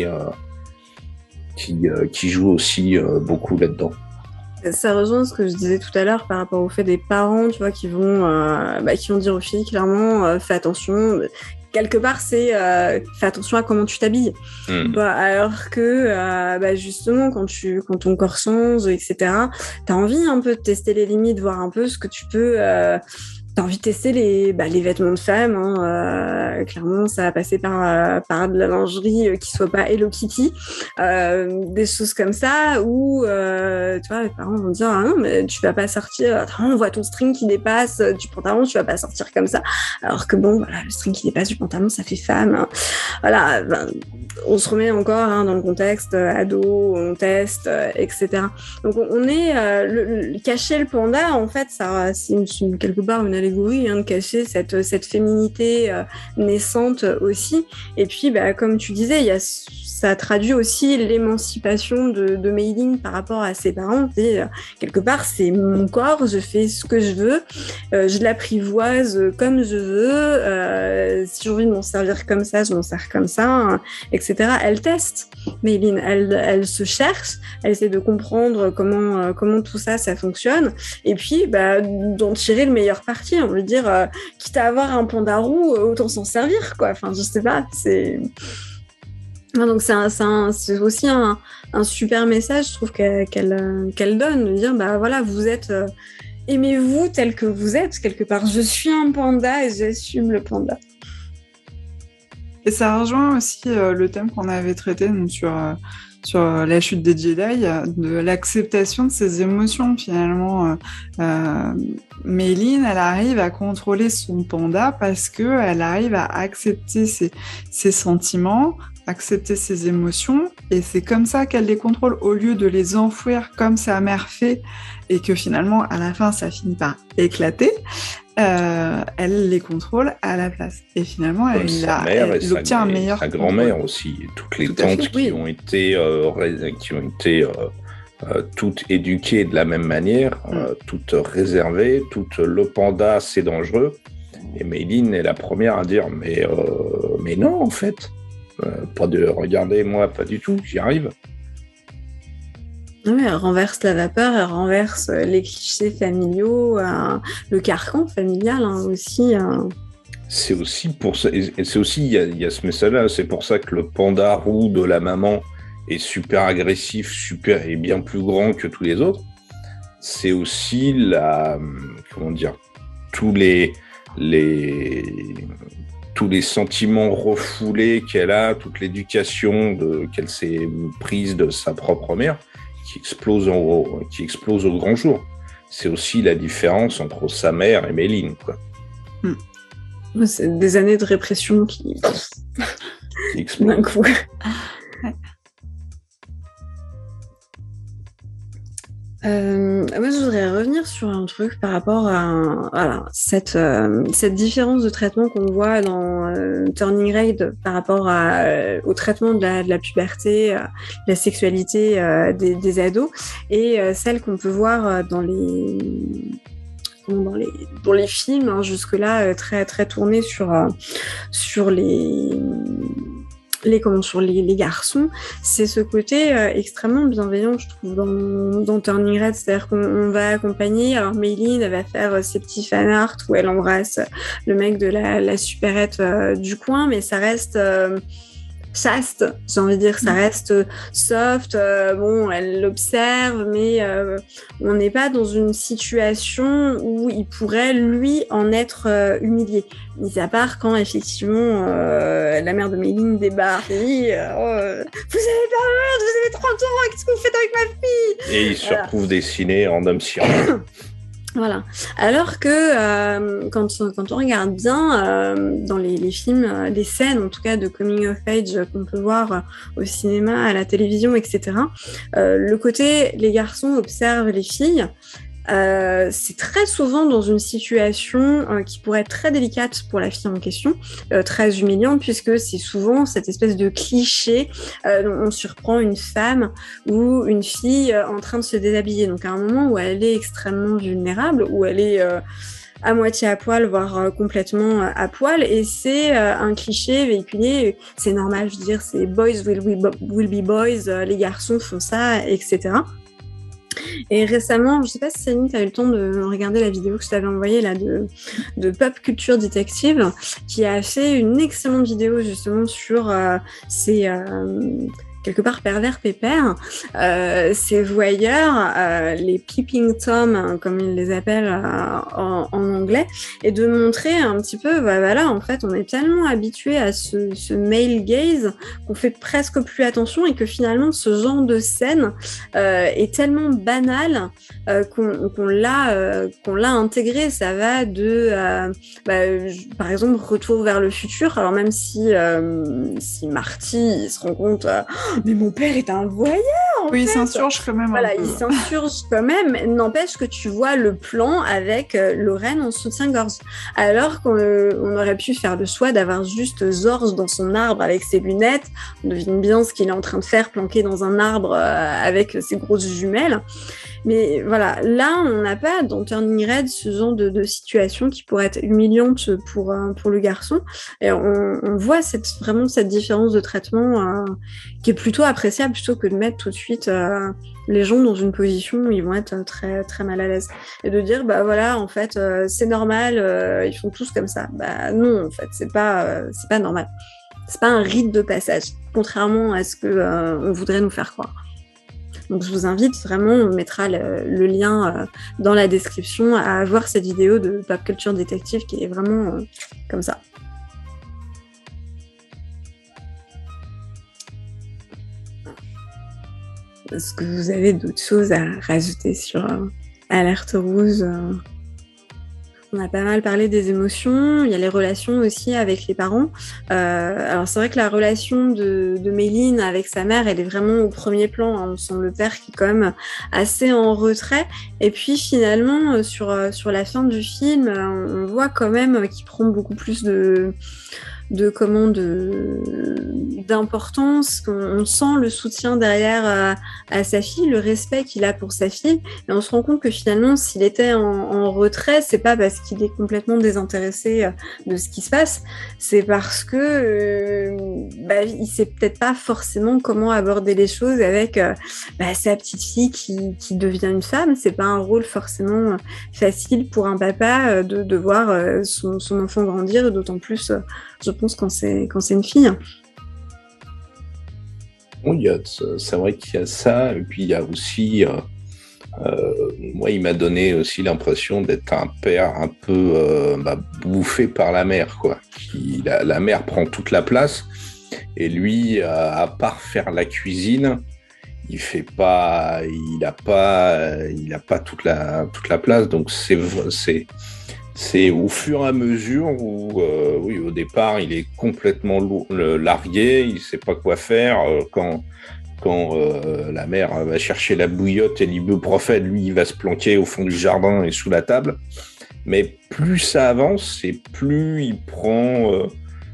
qui joue aussi beaucoup là-dedans. Ça rejoint ce que je disais tout à l'heure par rapport au fait des parents, tu vois, qui vont dire aux filles clairement, fais attention. Quelque part, c'est fais attention à comment tu t'habilles. Alors que justement, quand ton corps change, etc., t'as envie un peu de tester les limites, voir un peu ce que tu peux. T'as envie de tester les vêtements de femme. Clairement, ça va passer par de la lingerie qui soit pas Hello Kitty, des choses comme ça, où tu vois, les parents vont dire ah non, mais tu vas pas sortir. On voit ton string qui dépasse du pantalon, tu vas pas sortir comme ça. Alors que bon, voilà, le string qui dépasse du pantalon, ça fait femme. Hein. Voilà, on se remet encore dans le contexte ado, on teste, etc. Donc on est cacher le panda, en fait, ça c'est quelque part une allégorie de cacher cette féminité naissante aussi. Et puis, comme tu disais, ça traduit aussi l'émancipation de Mayline par rapport à ses parents. Quelque part, c'est mon corps, je fais ce que je veux, je l'apprivoise comme je veux, si j'ai envie de m'en servir comme ça, je m'en sers comme ça, etc. Elle teste, Mayline, elle se cherche, elle essaie de comprendre comment tout ça fonctionne, et puis d'en tirer le meilleur parti. On veut dire, quitte à avoir un panda roux, autant s'en servir, quoi. Enfin, je sais pas, c'est... Donc c'est aussi un super message, je trouve, qu'elle donne, de dire voilà, vous êtes aimez-vous tel que vous êtes quelque part. Je suis un panda et j'assume le panda. Et ça rejoint aussi le thème qu'on avait traité donc, sur la chute des Jedi, de l'acceptation de ses émotions finalement. Mayline, elle arrive à contrôler son panda parce qu'elle arrive à accepter ses sentiments, accepter ses émotions, et c'est comme ça qu'elle les contrôle au lieu de les enfouir comme sa mère fait, et que finalement à la fin ça finit par éclater. Elle les contrôle à la place, et finalement elle obtient un meilleur sa grand-mère aussi, toutes les tantes qui ont été toutes éduquées de la même manière, toutes réservées, toutes le panda c'est dangereux, et Mayline est la première à dire mais non en fait. Pas de regarder, moi, pas du tout, j'y arrive. Oui, elle renverse la vapeur, elle renverse les clichés familiaux, le carcan familial aussi. C'est aussi pour ça, et c'est aussi, il y a ce message-là, c'est pour ça que le panda roux de la maman est super agressif, super et bien plus grand que tous les autres. C'est aussi tous les sentiments refoulés qu'elle a, toute l'éducation qu'elle s'est prise de sa propre mère, qui explose au grand jour. C'est aussi la différence entre sa mère et Mayline, quoi. C'est des années de répression qui explosent d'un coup. Moi, je voudrais revenir sur un truc par rapport à cette différence de traitement qu'on voit dans Turning Red par rapport au traitement de la puberté, la sexualité des ados, et celle qu'on peut voir dans les films, jusque-là très très tournés sur les garçons. C'est ce côté extrêmement bienveillant, je trouve, dans Turning Red. C'est-à-dire qu'on va accompagner, alors Mayline, elle va faire ses petits fanarts où elle embrasse le mec de la supérette du coin, mais ça reste chaste, j'ai envie de dire, ça reste soft, elle l'observe, mais on n'est pas dans une situation où il pourrait, lui, en être humilié. Mis à part quand, effectivement, la mère de Mayline débarque et dit « Vous avez pas honte, vous avez 30 ans, qu'est-ce que vous faites avec ma fille ?» Et il se retrouve dessiné en homme sirène. Voilà. Alors que quand on regarde bien dans les films, les scènes en tout cas de coming of age qu'on peut voir au cinéma, à la télévision, etc., le côté les garçons observent les filles, c'est très souvent dans une situation qui pourrait être très délicate pour la fille en question, très humiliante, puisque c'est souvent cette espèce de cliché on surprend une femme ou une fille en train de se déshabiller. Donc à un moment où elle est extrêmement vulnérable, où elle est à moitié à poil, voire complètement à poil, et c'est un cliché véhiculé, c'est normal, je veux dire, c'est boys will be boys, les garçons font ça, etc. Et récemment, je sais pas si Céline, tu as eu le temps de regarder la vidéo que je t'avais envoyée là de Pop Culture Detective, qui a fait une excellente vidéo justement sur ces quelque part pervers pépères, ces voyeurs, les peeping Tom, comme ils les appellent en anglais, et de montrer un petit peu, voilà, en fait, on est tellement habitué à ce male gaze qu'on fait presque plus attention et que finalement, ce genre de scène est tellement banal qu'on l'a intégré. Ça va de, par exemple, Retour vers le futur. Alors même si Marty il se rend compte mais mon père est un voyeur Oui, il s'insurge quand même. Voilà, il s'insurge quand même. N'empêche que tu vois le plan avec Lorraine en soutien-gorge. Alors qu'on aurait pu faire le choix d'avoir juste Zorz dans son arbre avec ses lunettes. On devine bien ce qu'il est en train de faire, planqué dans un arbre avec ses grosses jumelles. Mais voilà, là, on n'a pas dans Turning Red ce genre de situation qui pourrait être humiliante pour le garçon. Et on voit vraiment cette différence de traitement qui est plutôt appréciable plutôt que de mettre tout de suite les gens dans une position où ils vont être très, très mal à l'aise. Et de dire, bah voilà, en fait, c'est normal, ils font tous comme ça. Bah non, en fait, c'est pas normal. C'est pas un rite de passage, contrairement à ce que on voudrait nous faire croire. Donc je vous invite vraiment, on mettra le lien dans la description, à voir cette vidéo de Pop Culture Detective qui est vraiment comme ça. Est-ce que vous avez d'autres choses à rajouter sur Alerte Rouge On a pas mal parlé des émotions, il y a les relations aussi avec les parents. Alors c'est vrai que la relation de Méline avec sa mère, elle est vraiment au premier plan. Hein. On sent le père qui est quand même assez en retrait. Et puis finalement, sur la fin du film, on voit quand même qu'il prend beaucoup plus d'importance, qu'on sent le soutien derrière à sa fille, le respect qu'il a pour sa fille, et on se rend compte que finalement s'il était en retrait, c'est pas parce qu'il est complètement désintéressé de ce qui se passe, c'est parce que il sait peut-être pas forcément comment aborder les choses avec sa petite fille qui devient une femme. C'est pas un rôle forcément facile pour un papa de voir son enfant grandir, et d'autant plus je pense quand c'est une fille. Oui, c'est vrai qu'il y a ça, et puis il y a aussi, moi il m'a donné aussi l'impression d'être un père un peu bouffé par la mère, quoi. La mère prend toute la place, et lui, à part faire la cuisine, il a pas toute la place, donc c'est au fur et à mesure où, au départ, il est complètement largué, il ne sait pas quoi faire. Quand la mère va chercher la bouillotte et l'ibuprofène, lui, il va se planquer au fond du jardin et sous la table. Mais plus ça avance, et plus il prend,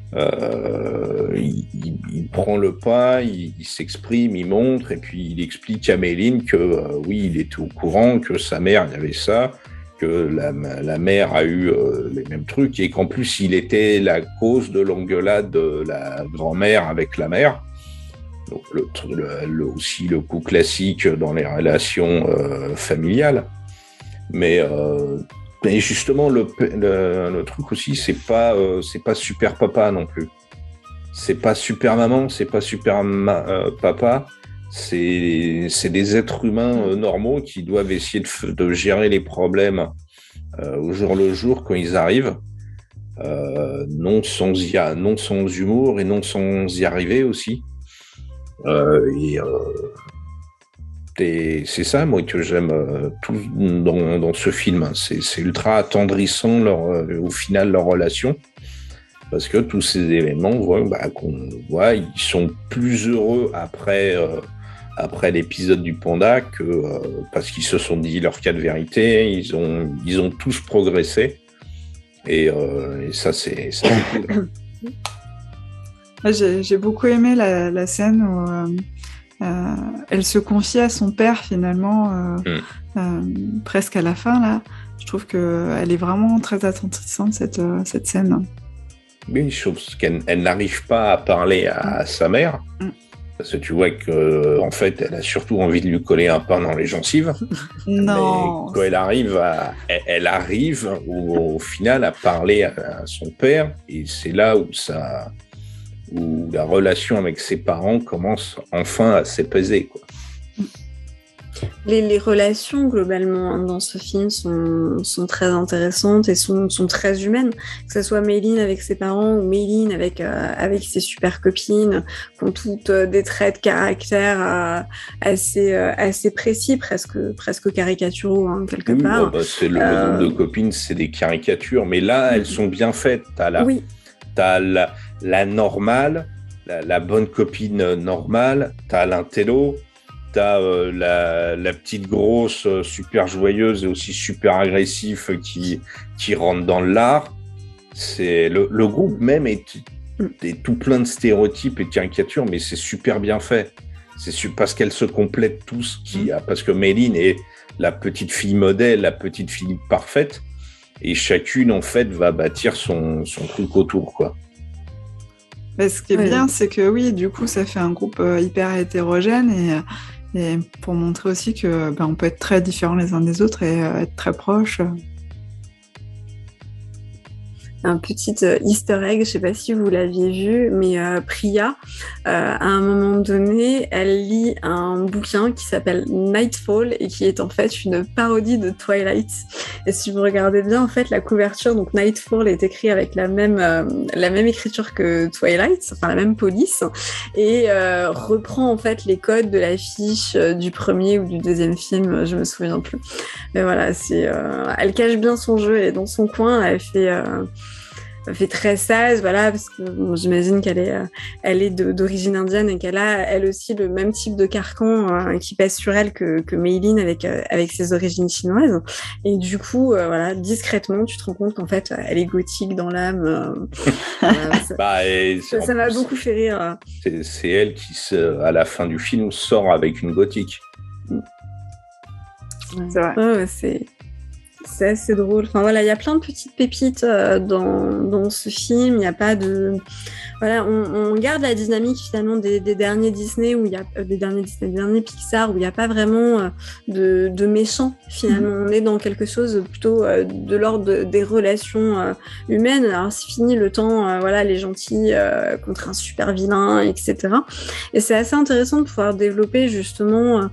il prend le pas, il s'exprime, il montre, et puis il explique à Méline que, oui, il était au courant, que sa mère, il y avait ça, que la mère a eu les mêmes trucs, et qu'en plus il était la cause de l'engueulade de la grand-mère avec la mère. Donc aussi le coup classique dans les relations familiales. Mais justement le truc aussi, c'est pas super papa non plus. C'est pas super maman, c'est pas super papa. C'est des êtres humains normaux qui doivent essayer de gérer les problèmes au jour le jour quand ils arrivent, non sans humour et non sans y arriver aussi. c'est ça, moi, que j'aime tout dans ce film. C'est ultra attendrissant, au final, leur relation. Parce que tous ces événements, qu'on voit, ils sont plus heureux après l'épisode du panda parce qu'ils se sont dit leur cas de vérité. Ils ont tous progressé. Et ça, c'est cool. J'ai beaucoup aimé la scène où elle se confie à son père finalement, presque à la fin là. Je trouve qu'elle est vraiment très attendrissante cette scène. Oui, chose qu'elle n'arrive pas à parler à sa mère, parce que tu vois que en fait, elle a surtout envie de lui coller un pain dans les gencives. Non. Mais quand elle arrive au final à parler à son père, et c'est là où la relation avec ses parents commence enfin à s'épaiser, quoi. Les relations, globalement, dans ce film sont très intéressantes et sont très humaines. Que ce soit Méline avec ses parents ou Méline avec ses super copines, qui ont toutes des traits de caractère assez précis, presque caricaturaux, hein, quelque part. C'est le groupe de copines, c'est des caricatures. Mais là, elles sont bien faites. T'as la normale, la bonne copine normale, t'as l'intello, t'as la petite grosse super joyeuse et aussi super agressive qui rentre dans l'art. C'est le groupe même est tout plein de stéréotypes et de caricatures, mais c'est super bien fait. Parce qu'elles se complètent tous. Parce que Méline est la petite fille modèle, la petite fille parfaite, et chacune en fait va bâtir son truc autour, quoi. Mais ce qui est bien, c'est que oui, du coup, ça fait un groupe hyper hétérogène et pour montrer aussi que on peut être très différents les uns des autres et être très proches. Un petit easter egg, je ne sais pas si vous l'aviez vu, mais Priya, à un moment donné, elle lit un bouquin qui s'appelle Nightfall et qui est en fait une parodie de Twilight. Et si vous regardez bien, en fait, la couverture, donc Nightfall, est écrite avec la même écriture que Twilight, enfin la même police, et reprend en fait les codes de l'affiche du premier ou du deuxième film, je me souviens plus. Mais voilà, elle cache bien son jeu, elle est dans son coin, elle fait très sage, voilà, parce que j'imagine qu'elle est d'origine indienne et qu'elle a elle aussi le même type de carcan qui pèse sur elle que Méline avec ses origines chinoises. Et du coup, voilà, discrètement, tu te rends compte qu'en fait, elle est gothique dans l'âme. Ça m'a beaucoup fait rire. C'est elle qui, à la fin du film, sort avec une gothique. C'est vrai. C'est assez drôle. Enfin voilà, il y a plein de petites pépites dans ce film. Il n'y a pas de... Voilà, on garde la dynamique finalement des derniers Disney, où il y a des derniers Pixar, où il n'y a pas vraiment de méchants finalement. On est dans quelque chose plutôt de l'ordre des relations humaines. Alors c'est fini le temps, voilà, les gentils contre un super vilain, etc. Et c'est assez intéressant de pouvoir développer justement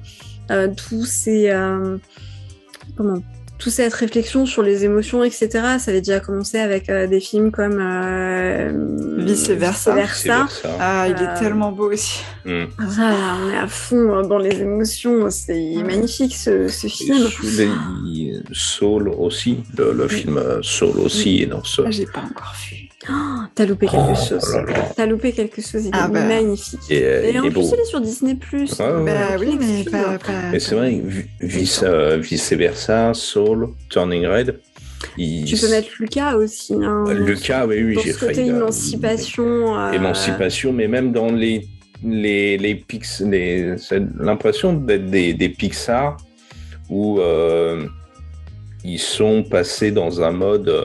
toute cette réflexion sur les émotions, etc. Ça avait déjà commencé avec des films comme Vice versa. Ah, il est tellement beau aussi. Ah, on est à fond dans les émotions. C'est magnifique ce film. Soul aussi, le film Soul aussi est dans ce... Ah, j'ai pas encore vu. Oh, t'as loupé quelque chose. T'as loupé quelque chose. Il est magnifique. Et en plus, il est sur Disney+. Oui, mais pas... Mais c'est vrai, vice versa, Soul, Turning Red. Tu peux mettre Lucas aussi. Hein, Lucas, oui, j'ai failli. Côté émancipation. Émancipation, mais même dans les c'est l'impression d'être des Pixar où ils sont passés dans un mode...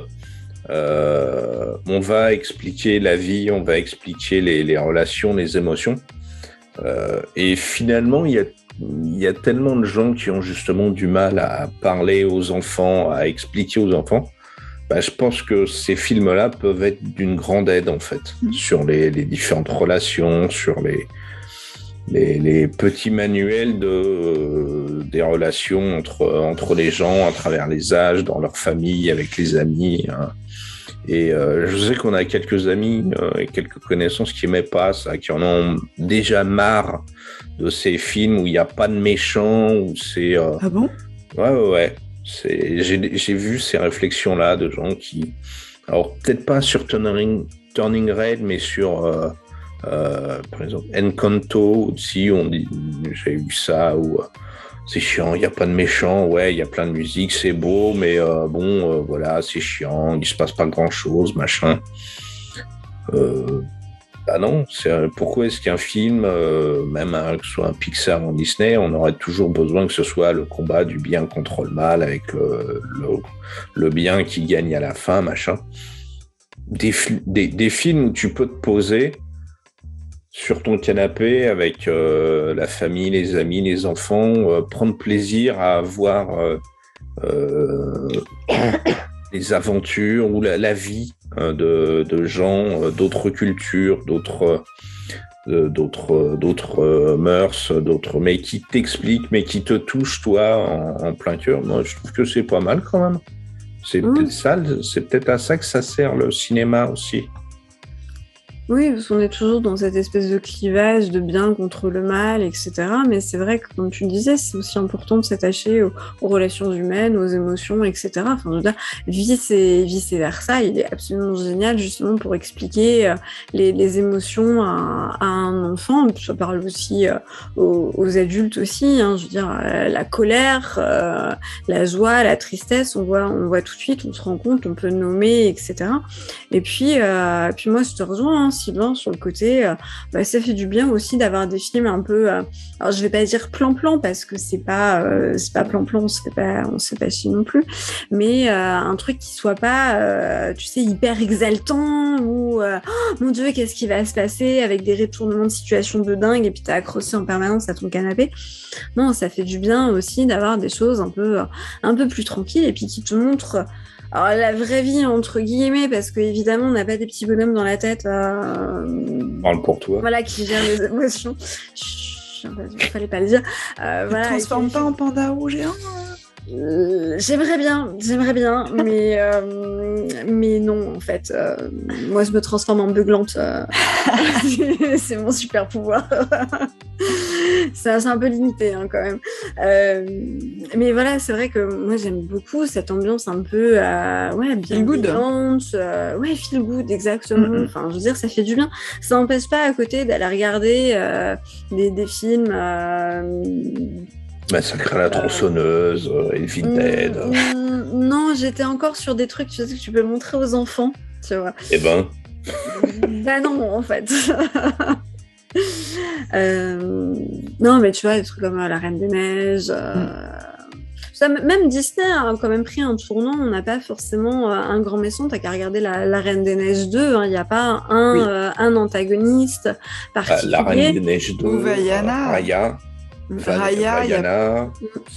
on va expliquer la vie, on va expliquer les relations, les émotions. Et finalement, il y a tellement de gens qui ont justement du mal à parler aux enfants, à expliquer aux enfants. Je pense que ces films-là peuvent être d'une grande aide, en fait, sur les différentes relations, sur les petits manuels des relations entre les gens à travers les âges, dans leur famille, avec les amis, hein. Et je sais qu'on a quelques amis et quelques connaissances qui n'aimaient pas ça, qui en ont déjà marre de ces films où il n'y a pas de méchants, où c'est... Ah bon? Ouais. J'ai vu ces réflexions-là de gens qui... Alors, peut-être pas sur Turning Red, mais sur, par exemple, Encanto aussi, j'ai vu ça, où c'est chiant, il n'y a pas de méchants, ouais, il y a plein de musique, c'est beau, mais voilà, c'est chiant, il se passe pas grand-chose, machin. Bah non, pourquoi est-ce qu'un film, même que ce soit un Pixar ou un Disney, on aurait toujours besoin que ce soit le combat du bien contre le mal, avec le bien qui gagne à la fin, machin. Des films où tu peux te poser sur ton canapé avec la famille, les amis, les enfants, prendre plaisir à voir les aventures ou la vie de gens d'autres cultures, d'autres mœurs, mais qui t'expliquent, mais qui te touchent toi en plein cœur. Moi, je trouve que c'est pas mal quand même. C'est peut-être à ça que ça sert le cinéma aussi. Oui, parce qu'on est toujours dans cette espèce de clivage de bien contre le mal, etc. Mais c'est vrai que, comme tu le disais, c'est aussi important de s'attacher aux relations humaines, aux émotions, etc. Enfin, je veux dire, vice versa, il est absolument génial justement pour expliquer les émotions à un enfant. Ça parle aussi aux adultes aussi. Hein, je veux dire, la colère, la joie, la tristesse, on voit tout de suite, on se rend compte, on peut nommer, etc. Et puis moi, je te rejoins, hein, Sylvain, sur le côté, ça fait du bien aussi d'avoir des films un peu, alors je vais pas dire plan-plan parce que c'est pas plan-plan, on se fait pas chier non plus, mais un truc qui soit pas, tu sais, hyper exaltant ou oh, mon Dieu, qu'est-ce qui va se passer avec des retournements de situation de dingue et puis t'es accroché en permanence à ton canapé. Non, ça fait du bien aussi d'avoir des choses un peu plus tranquilles et puis qui te montrent. Alors, la vraie vie, entre guillemets, parce qu'évidemment, on n'a pas des petits bonhommes dans la tête. Parle pour toi. Voilà, qui gèrent les émotions. Chut, il fallait pas le dire. Voilà, tu te transformes pas en panda rouge géant J'aimerais bien, mais non, en fait. Moi, je me transforme en beuglante. C'est mon super pouvoir. C'est un peu limité, hein, quand même. Mais voilà, c'est vrai que moi, j'aime beaucoup cette ambiance un peu bienveillante. Feel good, exactement. Enfin, je veux dire, ça fait du bien. Ça n'empêche pas à côté d'aller regarder des films... Massacre à la tronçonneuse, Evil Dead. Non, j'étais encore sur des trucs que tu peux montrer aux enfants, tu vois. Eh ben. Bah non, en fait. Non, mais tu vois, des trucs comme La Reine des Neiges. Même Disney a quand même pris un tournant. On n'a pas forcément un grand méchant. T'as qu'à regarder la Reine des Neiges 2. Il n'y a pas un antagoniste particulier. La Reine des Neiges 2. Ou Vaiana. Vaiana,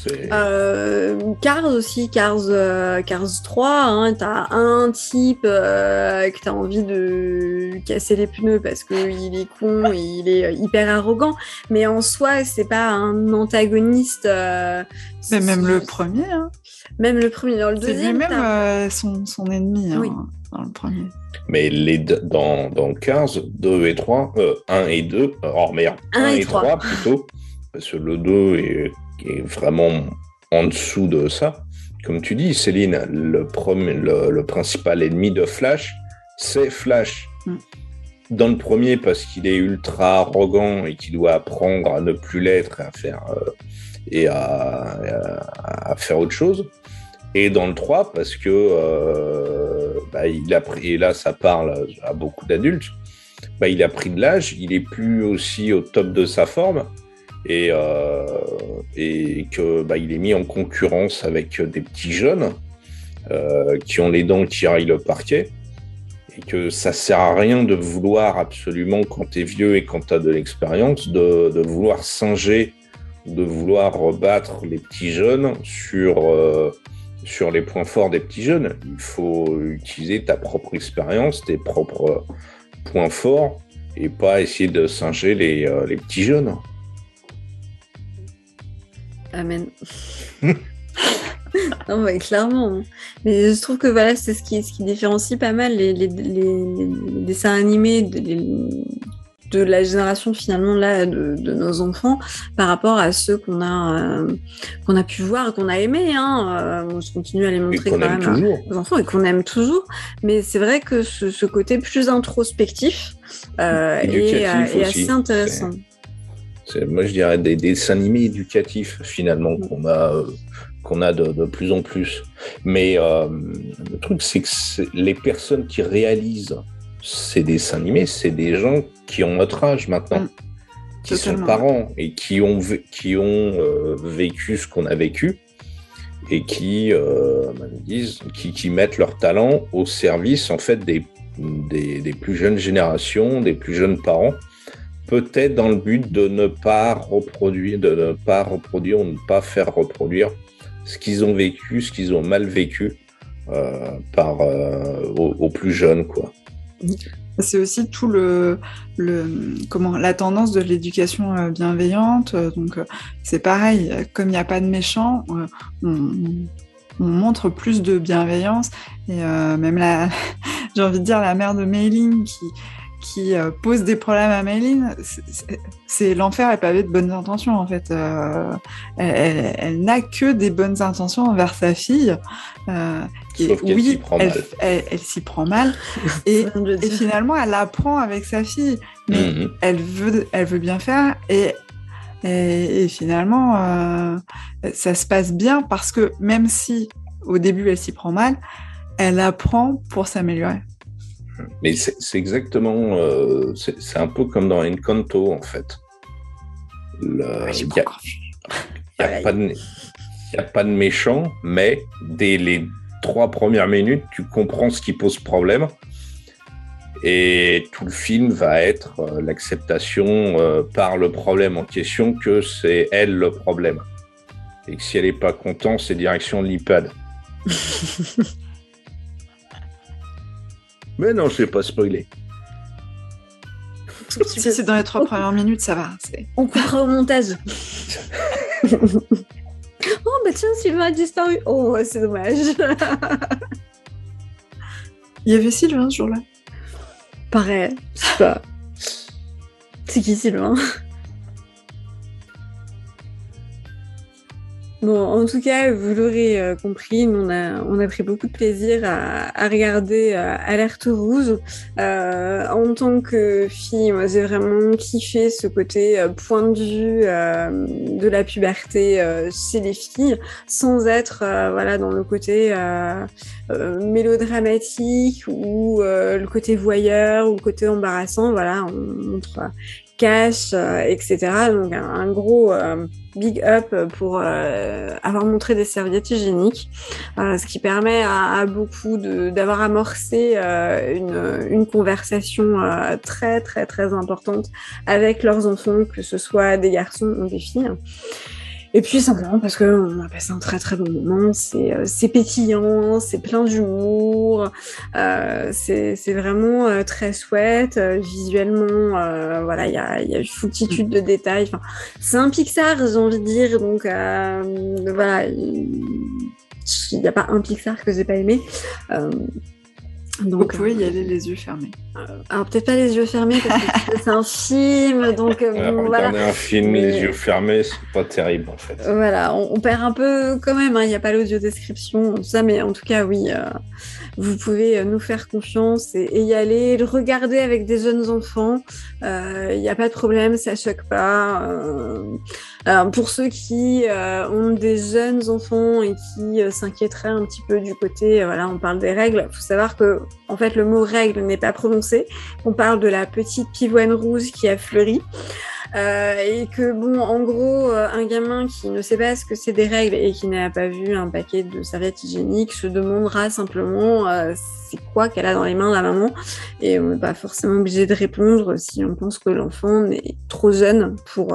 Cars aussi, Cars 3, hein, t'as un type que t'as envie de casser les pneus parce qu'il est con, il est hyper arrogant, mais en soi, c'est pas un antagoniste. Mais même le premier. Hein. Même le premier, dans le deuxième. C'est lui-même son ennemi, hein, oui. Dans le premier. Mais dans Cars 2 et 3, 1 et 2, 1 et 3 plutôt. Parce que le 2 est vraiment en dessous de ça. Comme tu dis, Céline, le principal ennemi de Flash, c'est Flash. Dans le premier, parce qu'il est ultra arrogant et qu'il doit apprendre à ne plus l'être et à faire autre chose. Et dans le 3, parce que il a pris, et là ça parle à beaucoup d'adultes, il a pris de l'âge, il est plus aussi au top de sa forme. Et que il est mis en concurrence avec des petits jeunes qui ont les dents qui raillent le parquet, et que ça sert à rien de vouloir absolument, quand t'es vieux et quand t'as de l'expérience, de vouloir singer, de vouloir rebattre les petits jeunes sur les points forts des petits jeunes. Il faut utiliser ta propre expérience, tes propres points forts, et pas essayer de singer les petits jeunes. Amen. Non, mais clairement. Mais je trouve que voilà, c'est ce qui différencie pas mal les dessins animés de la génération finalement là de nos enfants par rapport à ceux qu'on a pu voir et qu'on a aimé. On continue à les montrer quand même aux enfants et qu'on aime toujours. Mais c'est vrai que ce côté plus introspectif est assez intéressant. Moi, je dirais des dessins animés éducatifs finalement qu'on a de plus en plus. Mais le truc, c'est que les personnes qui réalisent ces dessins animés, c'est des gens qui ont notre âge maintenant, qui sont parents et qui ont vécu ce qu'on a vécu et qui mettent leur talent au service en fait des plus jeunes générations, des plus jeunes parents, peut-être dans le but de ne pas reproduire ou ne pas faire reproduire ce qu'ils ont vécu, ce qu'ils ont mal vécu aux plus jeunes, quoi. C'est aussi tout la tendance de l'éducation bienveillante. Donc, c'est pareil, comme il n'y a pas de méchants, on montre plus de bienveillance. Et même j'ai envie de dire, la mère de Mayline qui pose des problèmes à Mayline, c'est l'enfer est pavé de bonnes intentions, en fait. Elle n'a que des bonnes intentions envers sa fille. Sauf qu'elle s'y prend mal. Elle s'y prend mal. Et finalement, elle apprend avec sa fille. Mais elle veut bien faire. Et finalement, ça se passe bien parce que même si au début, elle s'y prend mal, elle apprend pour s'améliorer. Mais c'est exactement... c'est un peu comme dans Encanto, en fait. Il n'y a pas de méchant, mais dès les 3 premières minutes, tu comprends ce qui pose problème. Et tout le film va être l'acceptation par le problème en question que c'est elle le problème. Et que si elle n'est pas contente, c'est direction de l'iPad. Mais non, je ne vais pas spoiler. Si c'est dans les 3 premières minutes, ça va. On coupera au montage. Oh, bah tiens, Sylvain a disparu. Oh, c'est dommage. Il y avait Sylvain ce jour-là. Pareil, je sais pas. C'est qui Sylvain? Bon, en tout cas, vous l'aurez compris, nous, on a pris beaucoup de plaisir à regarder Alerte Rouge. En tant que fille, moi, j'ai vraiment kiffé ce côté point de vue de la puberté chez les filles, sans être dans le côté mélodramatique ou le côté voyeur ou le côté embarrassant. Voilà, on montre cash, etc. Donc un gros big up pour avoir montré des serviettes hygiéniques, ce qui permet à beaucoup d'avoir amorcé une conversation très très très importante avec leurs enfants, que ce soit des garçons ou des filles. Et puis simplement parce qu'on a passé un très très bon moment, c'est pétillant, c'est plein d'humour, c'est vraiment très chouette, visuellement, il y a une foultitude de détails, enfin, c'est un Pixar, j'ai envie de dire, donc voilà, il n'y a pas un Pixar que j'ai pas aimé. Donc, vous pouvez y aller les yeux fermés. Alors peut-être pas les yeux fermés parce que c'est un film, donc regarder un film les yeux fermés, c'est pas terrible en fait. Voilà, on perd un peu quand même. Il n'y a pas l'audio description, tout ça, mais en tout cas oui, vous pouvez nous faire confiance et y aller, le regarder avec des jeunes enfants. Il n'y a pas de problème, ça choque pas. Pour ceux qui ont des jeunes enfants et qui s'inquiéteraient un petit peu du côté, on parle des règles. Il faut savoir que en fait le mot règle n'est pas prononcé. On parle de la petite pivoine rouge qui a fleuri. Et que bon, en gros, un gamin qui ne sait pas ce que c'est des règles et qui n'a pas vu un paquet de serviettes hygiéniques se demandera simplement c'est quoi qu'elle a dans les mains, la maman, et on n'est pas forcément obligé de répondre si on pense que l'enfant est trop jeune pour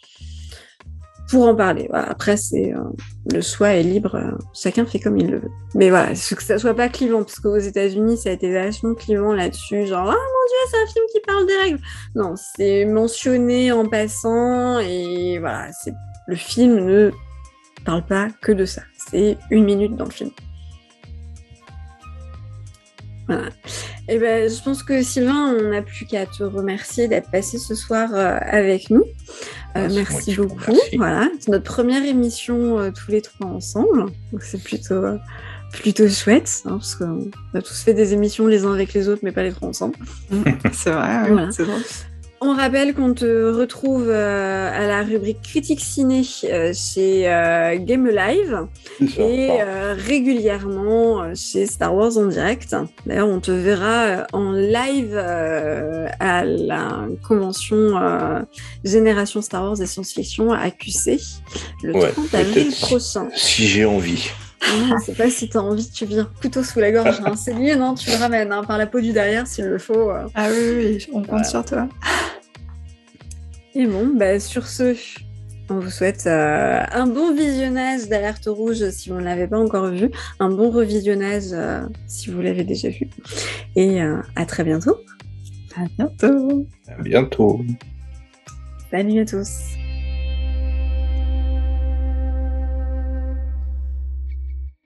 en parler. Voilà. Après, le choix est libre, chacun fait comme il le veut. Mais voilà, que ça soit pas clivant, parce qu'aux États-Unis, ça a été vachement clivant là-dessus, genre ah mon Dieu, c'est un film qui parle des règles. Non, c'est mentionné en passant, et voilà, le film ne parle pas que de ça. c'est 1 minute dans le film. Voilà. Et ben, je pense que Sylvain, on n'a plus qu'à te remercier d'être passé ce soir avec nous. Merci beaucoup. Voilà, c'est notre première émission tous les trois ensemble, donc c'est plutôt chouette, hein, parce qu'on a tous fait des émissions les uns avec les autres, mais pas les trois ensemble. C'est vrai, voilà. C'est vrai. On rappelle qu'on te retrouve à la rubrique Critique Ciné chez Game Live et régulièrement chez Star Wars en direct. D'ailleurs, on te verra en live à la convention Génération Star Wars et Science-Fiction à QC le 30 avril prochain. Si j'ai envie. Non, je sais pas si t'as envie, tu viens couteau sous la gorge. Hein. C'est lié, non? Tu le ramènes par la peau du derrière s'il le faut. Ah oui, on compte sur toi. Et bon, sur ce, on vous souhaite un bon visionnage d'Alerte Rouge si vous ne l'avez pas encore vu, un bon revisionnage si vous l'avez déjà vu. Et à très bientôt. À bientôt. À bientôt. Salut à tous.